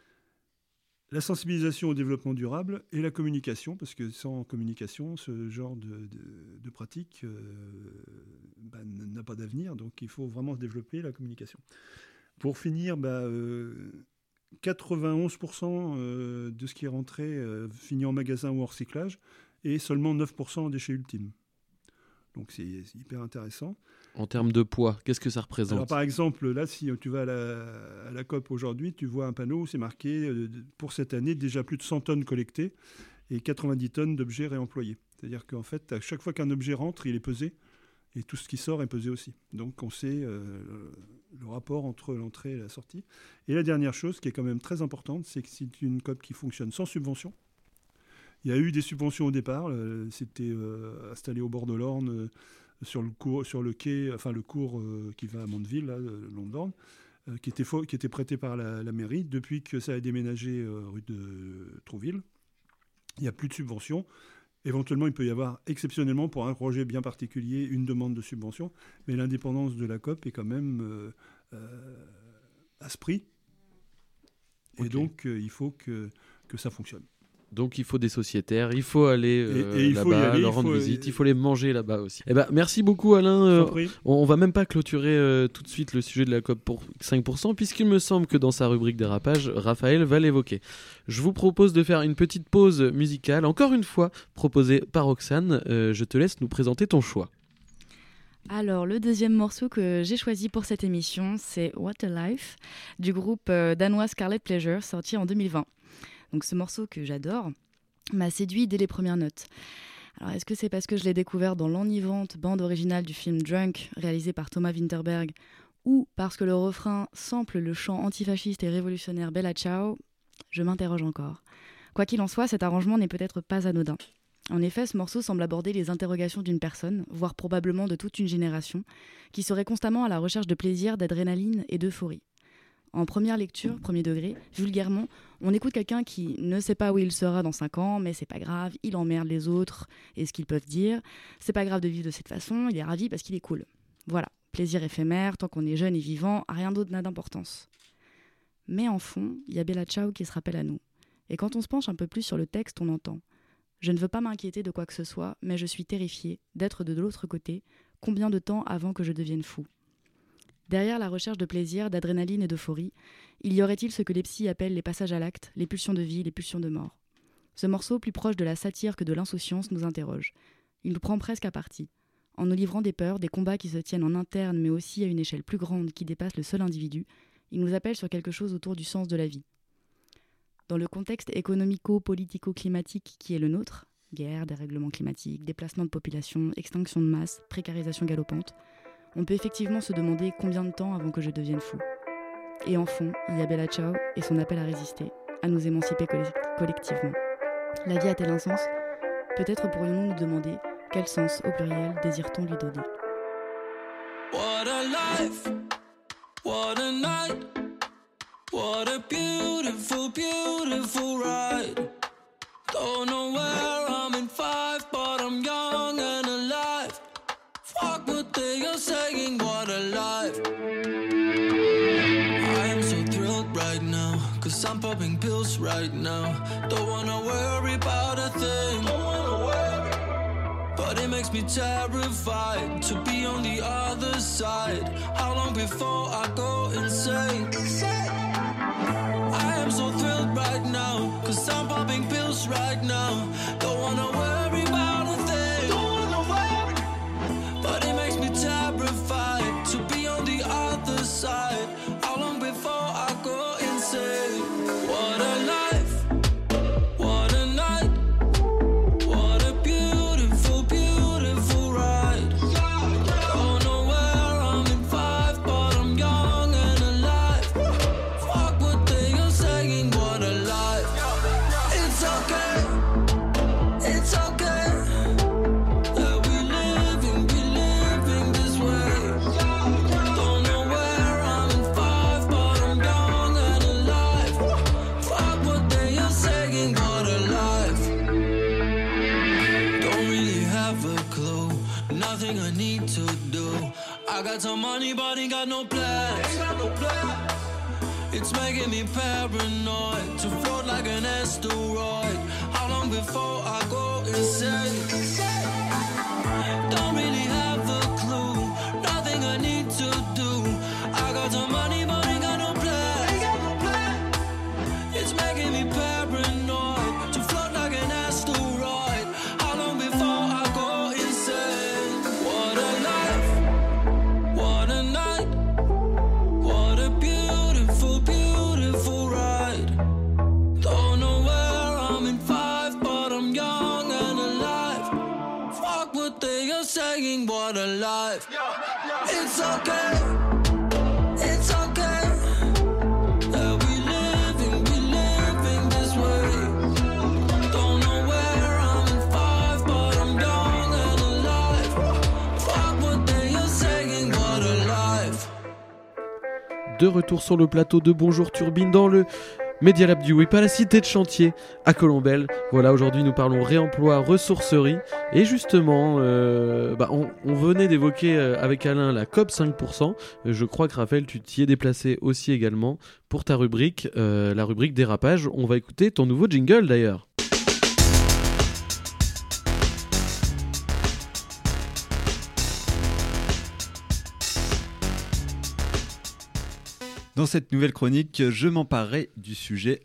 la sensibilisation au développement durable et la communication, parce que sans communication, ce genre de, de, de pratique euh, bah, n'a pas d'avenir, donc il faut vraiment développer la communication. Pour finir, bah, euh, quatre-vingt-onze pour cent euh, de ce qui est rentré euh, finit en magasin ou en recyclage, et seulement neuf pour cent en déchets ultimes. Donc c'est, c'est hyper intéressant.
En termes de poids, qu'est-ce que ça représente?
Alors par exemple, là, si tu vas à la, à la COP aujourd'hui, tu vois un panneau où c'est marqué euh, pour cette année déjà plus de cent tonnes collectées et quatre-vingt-dix tonnes d'objets réemployés. C'est-à-dire qu'en fait, à chaque fois qu'un objet rentre, il est pesé et tout ce qui sort est pesé aussi. Donc on sait euh, le rapport entre l'entrée et la sortie. Et la dernière chose qui est quand même très importante, c'est que c'est une COP qui fonctionne sans subvention. Il y a eu des subventions au départ, euh, c'était euh, installé au bord de l'Orne, euh, sur, le cours, sur le quai, enfin le cours euh, qui va à Mondeville, là, le long de l'Orne, euh, qui, était faux, qui était prêté par la, la mairie. Depuis que ça a déménagé euh, rue de Trouville, il n'y a plus de subventions. Éventuellement, il peut y avoir, exceptionnellement, pour un projet bien particulier, une demande de subvention, mais l'indépendance de la COP est quand même euh, euh, à ce prix. Et okay. donc, euh, il faut que, que ça fonctionne.
Donc il faut des sociétaires, il faut aller euh,
et, et il
là-bas,
faut y aller,
leur rendre
il faut...
visite, il faut les manger là-bas aussi. Eh ben, merci beaucoup Alain. Euh, on, on va même pas clôturer euh, tout de suite le sujet de la COP pour cinq pour cent puisqu'il me semble que dans sa rubrique dérapage, Raphaël va l'évoquer. Je vous propose de faire une petite pause musicale, encore une fois proposée par Roxane. Euh, je te laisse nous présenter ton choix.
Alors, le deuxième morceau que j'ai choisi pour cette émission, c'est What a Life du groupe euh, danois Scarlet Pleasure, sorti en deux mille vingt. Donc ce morceau que j'adore m'a séduit dès les premières notes. Alors est-ce que c'est parce que je l'ai découvert dans l'enivrante bande originale du film Drunk, réalisé par Thomas Winterberg, ou parce que le refrain sample le chant antifasciste et révolutionnaire Bella Ciao? Je m'interroge encore. Quoi qu'il en soit, cet arrangement n'est peut-être pas anodin. En effet, ce morceau semble aborder les interrogations d'une personne, voire probablement de toute une génération, qui serait constamment à la recherche de plaisir, d'adrénaline et d'euphorie. En première lecture, premier degré, vulgairement, on écoute quelqu'un qui ne sait pas où il sera dans cinq ans, mais c'est pas grave, il emmerde les autres et ce qu'ils peuvent dire. C'est pas grave de vivre de cette façon, il est ravi parce qu'il est cool. Voilà, plaisir éphémère, tant qu'on est jeune et vivant, rien d'autre n'a d'importance. Mais en fond, il y a Bella Ciao qui se rappelle à nous. Et quand on se penche un peu plus sur le texte, on entend « Je ne veux pas m'inquiéter de quoi que ce soit, mais je suis terrifiée d'être de l'autre côté. Combien de temps avant que je devienne fou ?» Derrière la recherche de plaisir, d'adrénaline et d'euphorie, il y aurait-il ce que les psys appellent les passages à l'acte, les pulsions de vie, les pulsions de mort. Ce morceau, plus proche de la satire que de l'insouciance, nous interroge. Il nous prend presque à partie, en nous livrant des peurs, des combats qui se tiennent en interne, mais aussi à une échelle plus grande qui dépasse le seul individu. Il nous appelle sur quelque chose autour du sens de la vie. Dans le contexte économico-politico-climatique qui est le nôtre, guerre, dérèglement climatique, déplacement de population, extinction de masse, précarisation galopante, on peut effectivement se demander combien de temps avant que je devienne fou. Et en fond, il y a Bella Ciao et son appel à résister, à nous émanciper collectivement. La vie a-t-elle un sens? Peut-être pourrions-nous nous demander quel sens, au pluriel, désire-t-on lui donner?
What a life, what a night, what a beautiful, beautiful ride. Don't know where I'm in five, but I'm young and alive. Fuck what they are saying, what a life. I am so thrilled right now, cause I'm popping pills right now. Don't wanna worry about a thing, don't wanna worry. But it makes me terrified to be on the other side. How long before I go insane? I am so thrilled right now, cause I'm popping pills right now. Don't wanna worry about a thing, don't wanna worry. But it makes me terrified to be on the other side. How long before I go insane? What a life, what a night, what a beautiful, beautiful ride. Don't know where I'm in five, but I'm young and alive. Fuck what they are saying, what a life. It's okay, it's okay that we living, we living this way. Don't know where I'm in five, but I'm young and alive. Fuck what they are saying, what a life. Don't really have a clue, nothing I need to do. I got some money, but ain't got no plans. It's making me paranoid to float like an asteroid. How long before I go insane? Don't really have a clue, nothing I need to do. I got some money, but ain't got no plans. It's making me paranoid to float like an asteroid. How long before I go insane? you're saying what a life. It's okay, it's okay. That we living, we living this way. Don't know where I'm in five, but I'm young and alive. Fuck what they are saying, what a life.
De retour sur le plateau de Bonjour Turbine dans le Media Lab du Whip à la cité de chantier à Colombelle. Voilà, aujourd'hui nous parlons réemploi, ressourcerie. Et justement, euh, bah, on, on venait d'évoquer euh, avec Alain la C O P cinq pour cent. Euh, je crois que Raphaël, tu t'y es déplacé aussi également pour ta rubrique, euh, la rubrique dérapage. On va écouter ton nouveau jingle d'ailleurs.
Dans cette nouvelle chronique, je m'emparerai du sujet,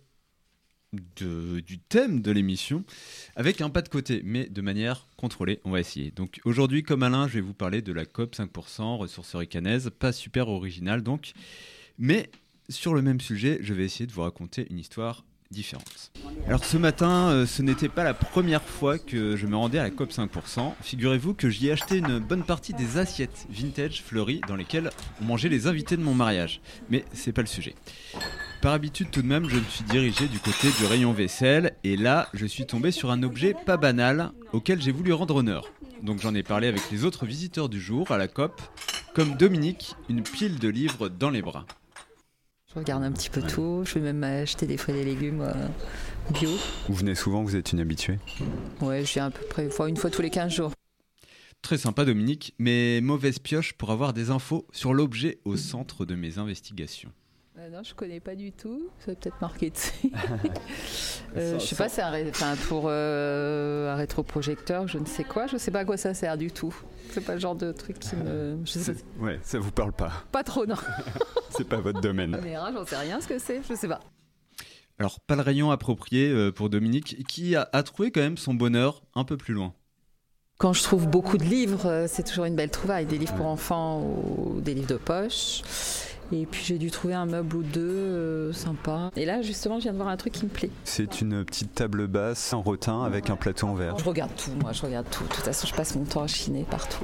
de, du thème de l'émission, avec un pas de côté, mais de manière contrôlée, on va essayer. Donc aujourd'hui, comme Alain, je vais vous parler de la C O P cinq pour cent, ressourcerie caennaise, pas super original donc, mais sur le même sujet, je vais essayer de vous raconter une histoire différente. Alors ce matin, euh, ce n'était pas la première fois que je me rendais à la C O P cinq pour cent. Figurez-vous que j'y ai acheté une bonne partie des assiettes vintage fleuries dans lesquelles on mangeait les invités de mon mariage. Mais c'est pas le sujet. Par habitude tout de même, je me suis dirigé du côté du rayon vaisselle et là, je suis tombé sur un objet pas banal auquel j'ai voulu rendre honneur. Donc j'en ai parlé avec les autres visiteurs du jour à la C O P, comme Dominique, une pile de livres dans les bras.
Je regarde un petit peu tout, je vais même acheter des fruits et des légumes euh, bio.
Vous venez souvent, vous êtes une habituée?
Ouais, je viens à peu près enfin, une fois tous les quinze jours.
Très sympa Dominique, mais mauvaise pioche pour avoir des infos sur l'objet au centre de mes investigations.
Euh, non, je connais pas du tout, ça va peut-être marquer dessus. euh, je sais pas, c'est un, ré... enfin, pour euh, un rétroprojecteur, je ne sais quoi, je sais pas à quoi ça sert du tout. C'est pas le genre de truc qui me... Je sais pas.
Ouais, ça vous parle pas.
Pas trop, non.
C'est pas votre domaine.
La caméra, j'en sais rien ce que c'est, je sais pas.
Alors, pas le rayon approprié euh, pour Dominique, qui a, a trouvé quand même son bonheur un peu plus loin.
Quand je trouve beaucoup de livres, c'est toujours une belle trouvaille, des livres pour enfants ou des livres de poche. Et puis j'ai dû trouver un meuble ou deux euh, sympa. Et là justement je viens de voir un truc qui me plaît.
C'est une petite table basse en rotin avec un plateau en verre.
Je regarde tout, moi je regarde tout. De toute façon je passe mon temps à chiner partout.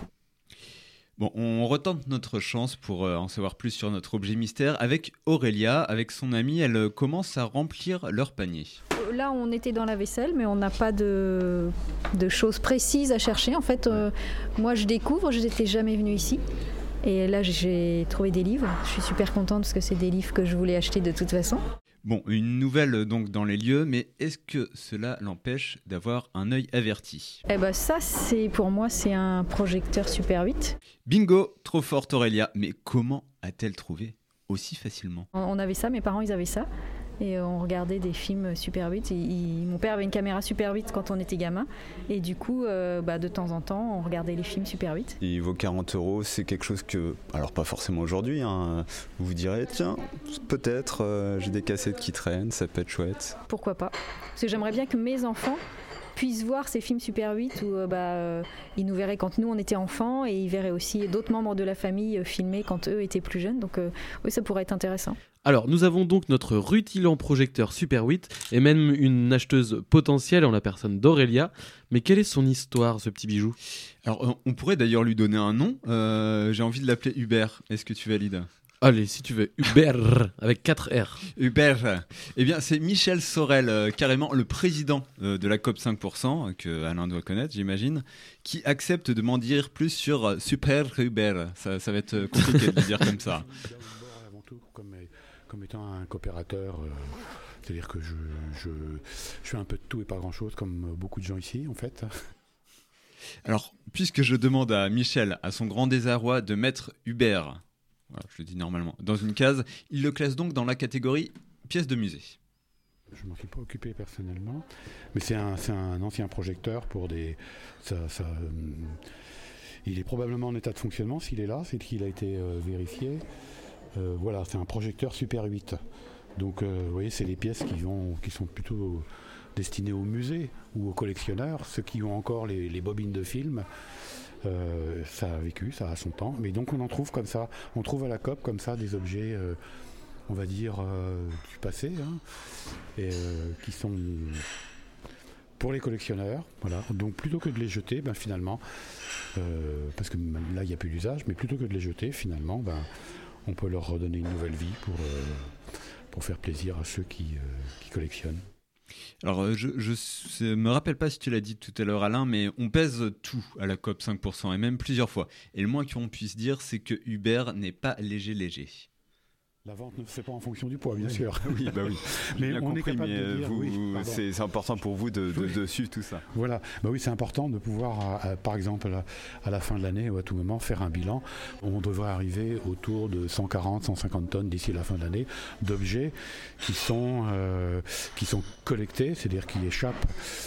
Bon, on retente notre chance pour euh, en savoir plus sur notre objet mystère avec Aurélia. Avec son amie, elle euh, commence à remplir leur panier.
Là, on était dans la vaisselle, mais on n'a pas de, de choses précises à chercher. En fait, euh, moi, je découvre, je n'étais jamais venue ici. Et là, j'ai trouvé des livres. Je suis super contente parce que c'est des livres que je voulais acheter de toute façon.
Bon, une nouvelle donc dans les lieux, mais est-ce que cela l'empêche d'avoir un œil averti?
Eh ben ça, c'est pour moi, c'est un projecteur Super huit.
Bingo, trop forte Aurélia. Mais comment a-t-elle trouvé aussi facilement?
On avait ça, mes parents, ils avaient ça. Et on regardait des films Super huit. Il, il, mon père avait une caméra Super huit quand on était gamin. Et du coup, euh, bah, de temps en temps, on regardait les films Super huit.
Il vaut quarante euros, c'est quelque chose que, alors pas forcément aujourd'hui, hein, vous vous direz, tiens, peut-être, euh, j'ai des cassettes qui traînent, ça peut être chouette.
Pourquoi pas? Parce que j'aimerais bien que mes enfants puissent voir ces films Super huit où euh, bah, euh, ils nous verraient quand nous on était enfants et ils verraient aussi d'autres membres de la famille euh, filmer quand eux étaient plus jeunes. Donc euh, oui, ça pourrait être intéressant.
Alors, nous avons donc notre rutilant projecteur Super huit et même une acheteuse potentielle en la personne d'Aurélia. Mais quelle est son histoire, ce petit bijou?
Alors, on pourrait d'ailleurs lui donner un nom. Euh, j'ai envie de l'appeler Hubert. Est-ce que tu valides?
Allez, si tu veux, Hubert, avec quatre R.
Hubert. Eh bien, c'est Michel Sorel, euh, carrément le président euh, de la C O P cinq pour cent, euh, que Alain doit connaître, j'imagine, qui accepte de m'en dire plus sur euh, Super Hubert. Ça, ça va être compliqué de le dire comme ça.
Avant tout, comme, comme étant un coopérateur, euh, c'est-à-dire que je, je, je fais un peu de tout et pas grand-chose, comme beaucoup de gens ici, en fait.
Alors, puisque je demande à Michel, à son grand désarroi, de mettre Hubert... Voilà, je le dis normalement, dans une case, il le classe donc dans la catégorie pièce de musée.
Je ne m'en suis pas occupé personnellement, mais c'est un, c'est un ancien projecteur pour des... Ça, ça, euh, il est probablement en état de fonctionnement s'il est là, c'est qu'il a été euh, vérifié. Euh, voilà, c'est un projecteur Super huit. Donc euh, vous voyez, c'est les pièces qui, vont, qui sont plutôt destinées aux musées ou aux collectionneurs, ceux qui ont encore les, les bobines de films. Euh, ça a vécu, ça a son temps, mais donc on en trouve comme ça, on trouve à la C O P comme ça des objets, euh, on va dire, euh, du passé, hein, et, euh, qui sont pour les collectionneurs. Voilà. Donc plutôt que de les jeter, ben, finalement, euh, parce que là il n'y a plus d'usage, mais plutôt que de les jeter, finalement, ben, on peut leur redonner une nouvelle vie pour, euh, pour faire plaisir à ceux qui, euh, qui collectionnent.
Alors, je ne me rappelle pas si tu l'as dit tout à l'heure, Alain, mais on pèse tout à la COP cinq pour cent, et même plusieurs fois. Et le moins qu'on puisse dire, c'est que Hubert n'est pas léger-léger.
La vente ne se fait pas en fonction du poids, bien
oui.
sûr.
Oui, bah oui.
Mais
Bien
on
compris,
est capable
mais
de dire,
vous,
oui,
c'est, c'est important pour vous de, de,
oui.
de suivre tout ça.
Voilà, bah oui, c'est important de pouvoir, à, à, par exemple, à, à la fin de l'année ou à tout moment, faire un bilan. On devrait arriver autour de cent quarante, cent cinquante tonnes d'ici la fin de l'année d'objets qui sont, euh, qui sont collectés, c'est-à-dire qui échappent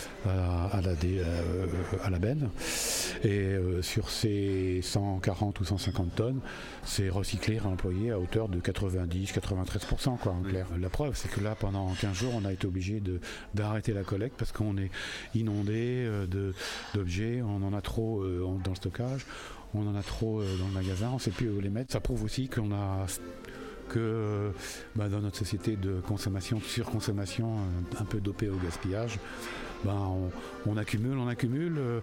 à, à, la, euh, à la benne. Et euh, sur ces cent quarante ou cent cinquante tonnes, c'est recyclé, réemployé à hauteur de quatre-vingt-dix à quatre-vingt-treize pour cent, quoi, en clair. La preuve, c'est que là, pendant quinze jours, on a été obligé de, d'arrêter la collecte parce qu'on est inondé de, d'objets, on en a trop euh, dans le stockage, on en a trop euh, dans le magasin, on ne sait plus où les mettre. Ça prouve aussi qu'on a que euh, bah, dans notre société de consommation, de surconsommation, un, un peu dopée au gaspillage, bah, on, on accumule, on accumule. Euh,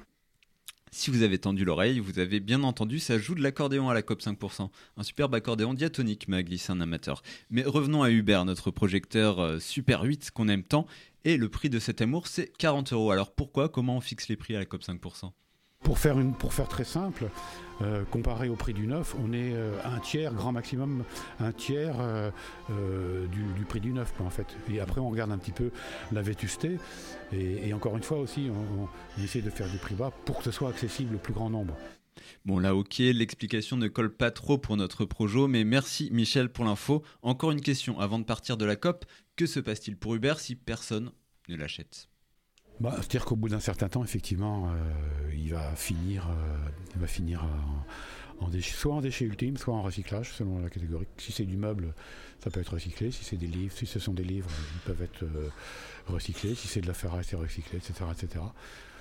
Si vous avez tendu l'oreille, vous avez bien entendu, ça joue de l'accordéon à la COP cinq pour cent. Un superbe accordéon diatonique, m'a glissé un amateur. Mais revenons à Hubert, notre projecteur euh, Super huit qu'on aime tant. Et le prix de cet amour, c'est quarante euros. Alors pourquoi, comment on fixe les prix à la COP cinq pour cent ?
Pour faire, une, pour faire très simple, euh, comparé au prix du neuf, on est euh, un tiers, grand maximum, un tiers euh, euh, du, du prix du neuf, quoi, en fait. Et après, on regarde un petit peu la vétusté. Et, et encore une fois aussi, on, on essaie de faire des prix bas pour que ce soit accessible au plus grand nombre.
Bon là ok, l'explication ne colle pas trop pour notre projo, mais merci Michel pour l'info. Encore une question avant de partir de la COP, que se passe-t-il pour Hubert si personne ne l'achète ?
Bah, c'est-à-dire qu'au bout d'un certain temps, effectivement, euh, il va finir, euh, il va finir en, en déchets, soit en déchets ultimes, soit en recyclage, selon la catégorie. Si c'est du meuble, ça peut être recyclé. Si c'est des livres, si ce sont des livres, ils peuvent être euh, recyclés. Si c'est de la ferraille, c'est recyclé, et cetera, et cetera.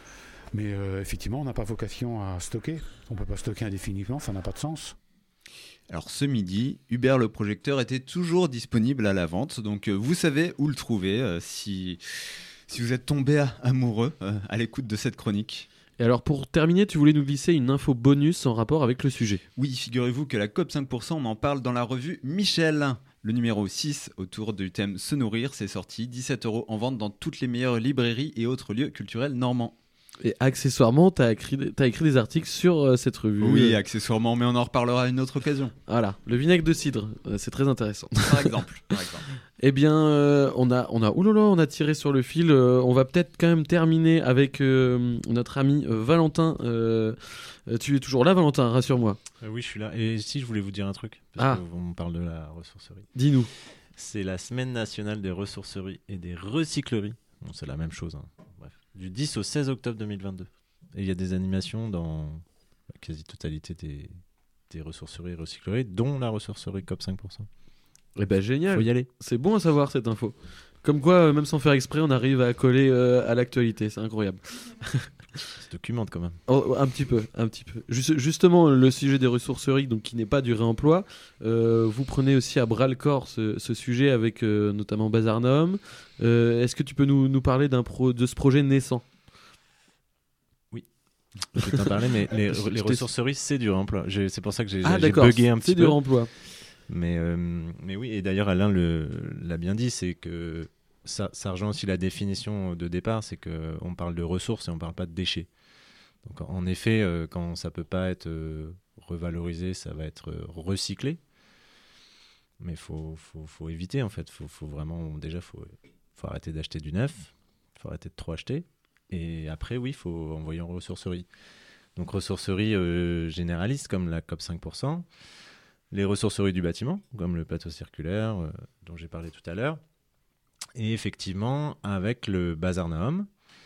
Mais euh, effectivement, on n'a pas vocation à stocker. On ne peut pas stocker indéfiniment, ça n'a pas de sens.
Alors ce midi, Hubert le projecteur était toujours disponible à la vente, donc euh, vous savez où le trouver euh, si... Si vous êtes tombé à, amoureux euh, à l'écoute de cette chronique.
Et alors pour terminer, tu voulais nous glisser une info bonus en rapport avec le sujet.
Oui, figurez-vous que la COP cinq pour cent, on en parle dans la revue Michel. Le numéro six, autour du thème Se nourrir, c'est sorti, dix-sept euros en vente dans toutes les meilleures librairies et autres lieux culturels normands.
Et accessoirement, tu as écrit, t'as écrit des articles sur euh, cette revue.
Oui, accessoirement, mais on en reparlera à une autre occasion.
Voilà, le vinaigre de cidre, euh, c'est très intéressant.
Par exemple. Par exemple.
Eh bien, euh, on a, on a, oulala, on a tiré sur le fil. Euh, on va peut-être quand même terminer avec euh, notre ami euh, Valentin. Euh, tu es toujours là, Valentin, rassure-moi.
Euh, oui, je suis là. Et si je voulais vous dire un truc, parce
ah.
qu'on parle de la ressourcerie.
Dis-nous. C'est
la semaine nationale des ressourceries et des recycleries. Bon, c'est la même chose. Hein. Bref. Du dix au seize octobre deux mille vingt-deux. Et il y a des animations dans la quasi-totalité des, des ressourceries et recycleries, dont la ressourcerie COP cinq pour cent.
Eh ben génial.
Faut y aller.
C'est bon à savoir cette info. Comme quoi, euh, même sans faire exprès, on arrive à coller euh, à l'actualité. C'est incroyable.
Ça documente quand même.
Oh, un petit peu, un petit peu. Juste, justement, le sujet des ressourceries, donc qui n'est pas du réemploi, euh, vous prenez aussi à bras le corps ce, ce sujet avec euh, notamment Bazarnum. Euh, est-ce que tu peux nous, nous parler d'un pro, de ce projet naissant ?
Oui. Je vais t'en parler, mais les, les ressourceries, c'est du réemploi. J'ai, c'est pour ça que j'ai,
ah,
j'ai bugué un petit
c'est
peu.
C'est du réemploi.
Mais, euh, mais oui, et d'ailleurs Alain le, l'a bien dit, c'est que ça, ça rejoint aussi la définition de départ, c'est qu'on parle de ressources et on ne parle pas de déchets. Donc en effet, euh, quand ça ne peut pas être euh, revalorisé, ça va être euh, recyclé. Mais il faut, faut, faut éviter en fait, faut, faut vraiment, déjà il faut, faut arrêter d'acheter du neuf, il faut arrêter de trop acheter. Et après oui, il faut envoyer en ressourcerie. Donc ressourcerie euh, généraliste comme la COP cinq pour cent. Les ressourceries du bâtiment, comme le plateau circulaire euh, dont j'ai parlé tout à l'heure. Et effectivement, avec le Bazar Nahom.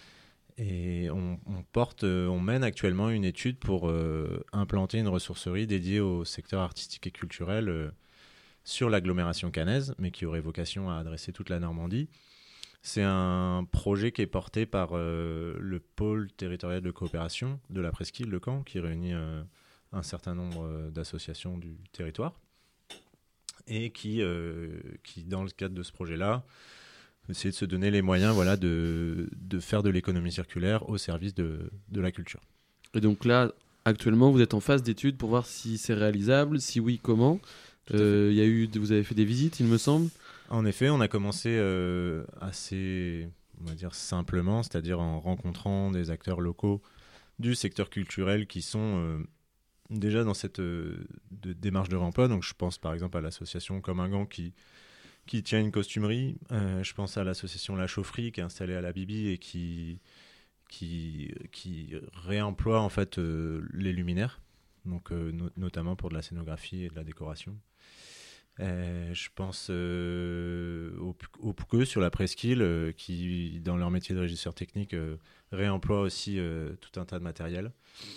Et on, on, porte, euh, on mène actuellement une étude pour euh, implanter une ressourcerie dédiée au secteur artistique et culturel euh, sur l'agglomération caennaise, mais qui aurait vocation à adresser toute la Normandie. C'est un projet qui est porté par euh, le pôle territorial de coopération de la presqu'île de Caen, qui réunit... Euh, un certain nombre d'associations du territoire et qui, euh, qui, dans le cadre de ce projet-là, essayer de se donner les moyens voilà, de, de faire de l'économie circulaire au service de, de la culture.
Et donc là, actuellement, vous êtes en phase d'étude pour voir si c'est réalisable, si oui, comment. Euh, y a eu, vous avez fait des visites, il me semble.
En effet, on a commencé euh, assez, on va dire, simplement, c'est-à-dire en rencontrant des acteurs locaux du secteur culturel qui sont euh, déjà dans cette euh, de démarche de réemploi. Donc je pense par exemple à l'association Comme un gant qui qui tient une costumerie. Euh, je pense à l'association La Chaufferie qui est installée à la Bibi et qui, qui, qui réemploie en fait euh, les luminaires, donc, euh, no- notamment pour de la scénographie et de la décoration. Euh, je pense euh, au, au Pouqueux sur la Presqu'île euh, qui, dans leur métier de régisseur technique, euh, réemploie aussi euh, tout un tas de matériel.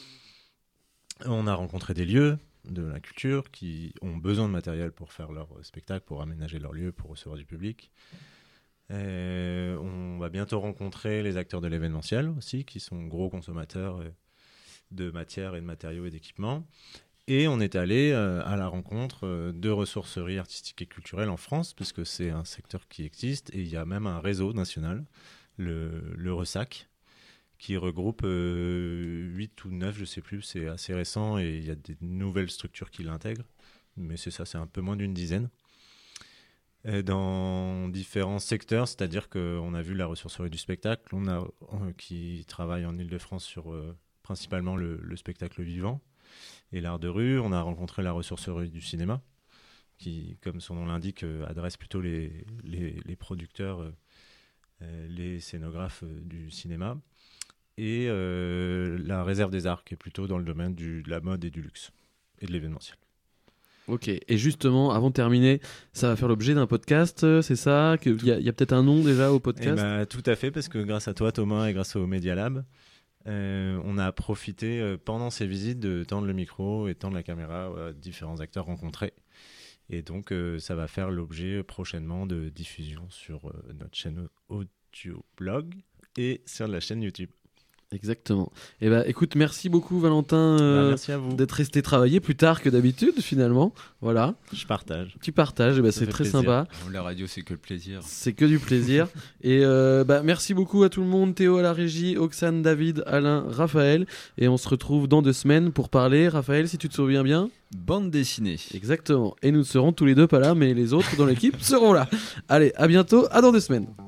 On a rencontré des lieux de la culture qui ont besoin de matériel pour faire leur spectacle, pour aménager leur lieu, pour recevoir du public. Et on va bientôt rencontrer les acteurs de l'événementiel aussi, qui sont gros consommateurs de matières et de matériaux et d'équipements. Et on est allé euh, à la rencontre euh, de ressourceries artistiques et culturelles en France, puisque c'est un secteur qui existe, et il y a même un réseau national, le, le RESAC, qui regroupe euh, huit ou neuf, je ne sais plus, c'est assez récent et il y a des nouvelles structures qui l'intègrent, mais c'est ça, c'est un peu moins d'une dizaine. Et dans différents secteurs, c'est-à-dire qu'on a vu la ressourcerie du spectacle, on a, on, qui travaille en Ile-de-France sur euh, principalement le, le spectacle vivant et l'art de rue. On a rencontré la ressourcerie du cinéma, qui, comme son nom l'indique, euh, adresse plutôt les, les, les producteurs, euh, les scénographes euh, du cinéma. Et euh, la réserve des arts, qui est plutôt dans le domaine du, de la mode et du luxe, et de l'événementiel.
Ok, et justement, avant de terminer, ça va faire l'objet d'un podcast, euh, c'est ça? Il y a, y a peut-être un nom déjà au podcast?
Eh ben, tout à fait, parce que grâce à toi Thomas et grâce au Media Lab, euh, on a profité euh, pendant ces visites de tendre le micro et tendre la caméra à différents acteurs rencontrés. Et donc euh, ça va faire l'objet prochainement de diffusion sur euh, notre chaîne audio blog et sur la chaîne YouTube.
Exactement. Et bah écoute, merci beaucoup Valentin euh,
bah, merci à vous.
d'être resté travailler plus tard que d'habitude finalement. Voilà.
Je partage.
Tu partages, et bah, c'est très
plaisir.
sympa.
La radio, c'est que le plaisir.
C'est que du plaisir. Et euh, bah, merci beaucoup à tout le monde, Théo à la régie, Oxane, David, Alain, Raphaël. Et on se retrouve dans deux semaines pour parler, Raphaël, si tu te souviens bien.
Bande dessinée.
Exactement. Et nous serons tous les deux pas là, mais les autres dans l'équipe seront là. Allez, à bientôt, à dans deux semaines.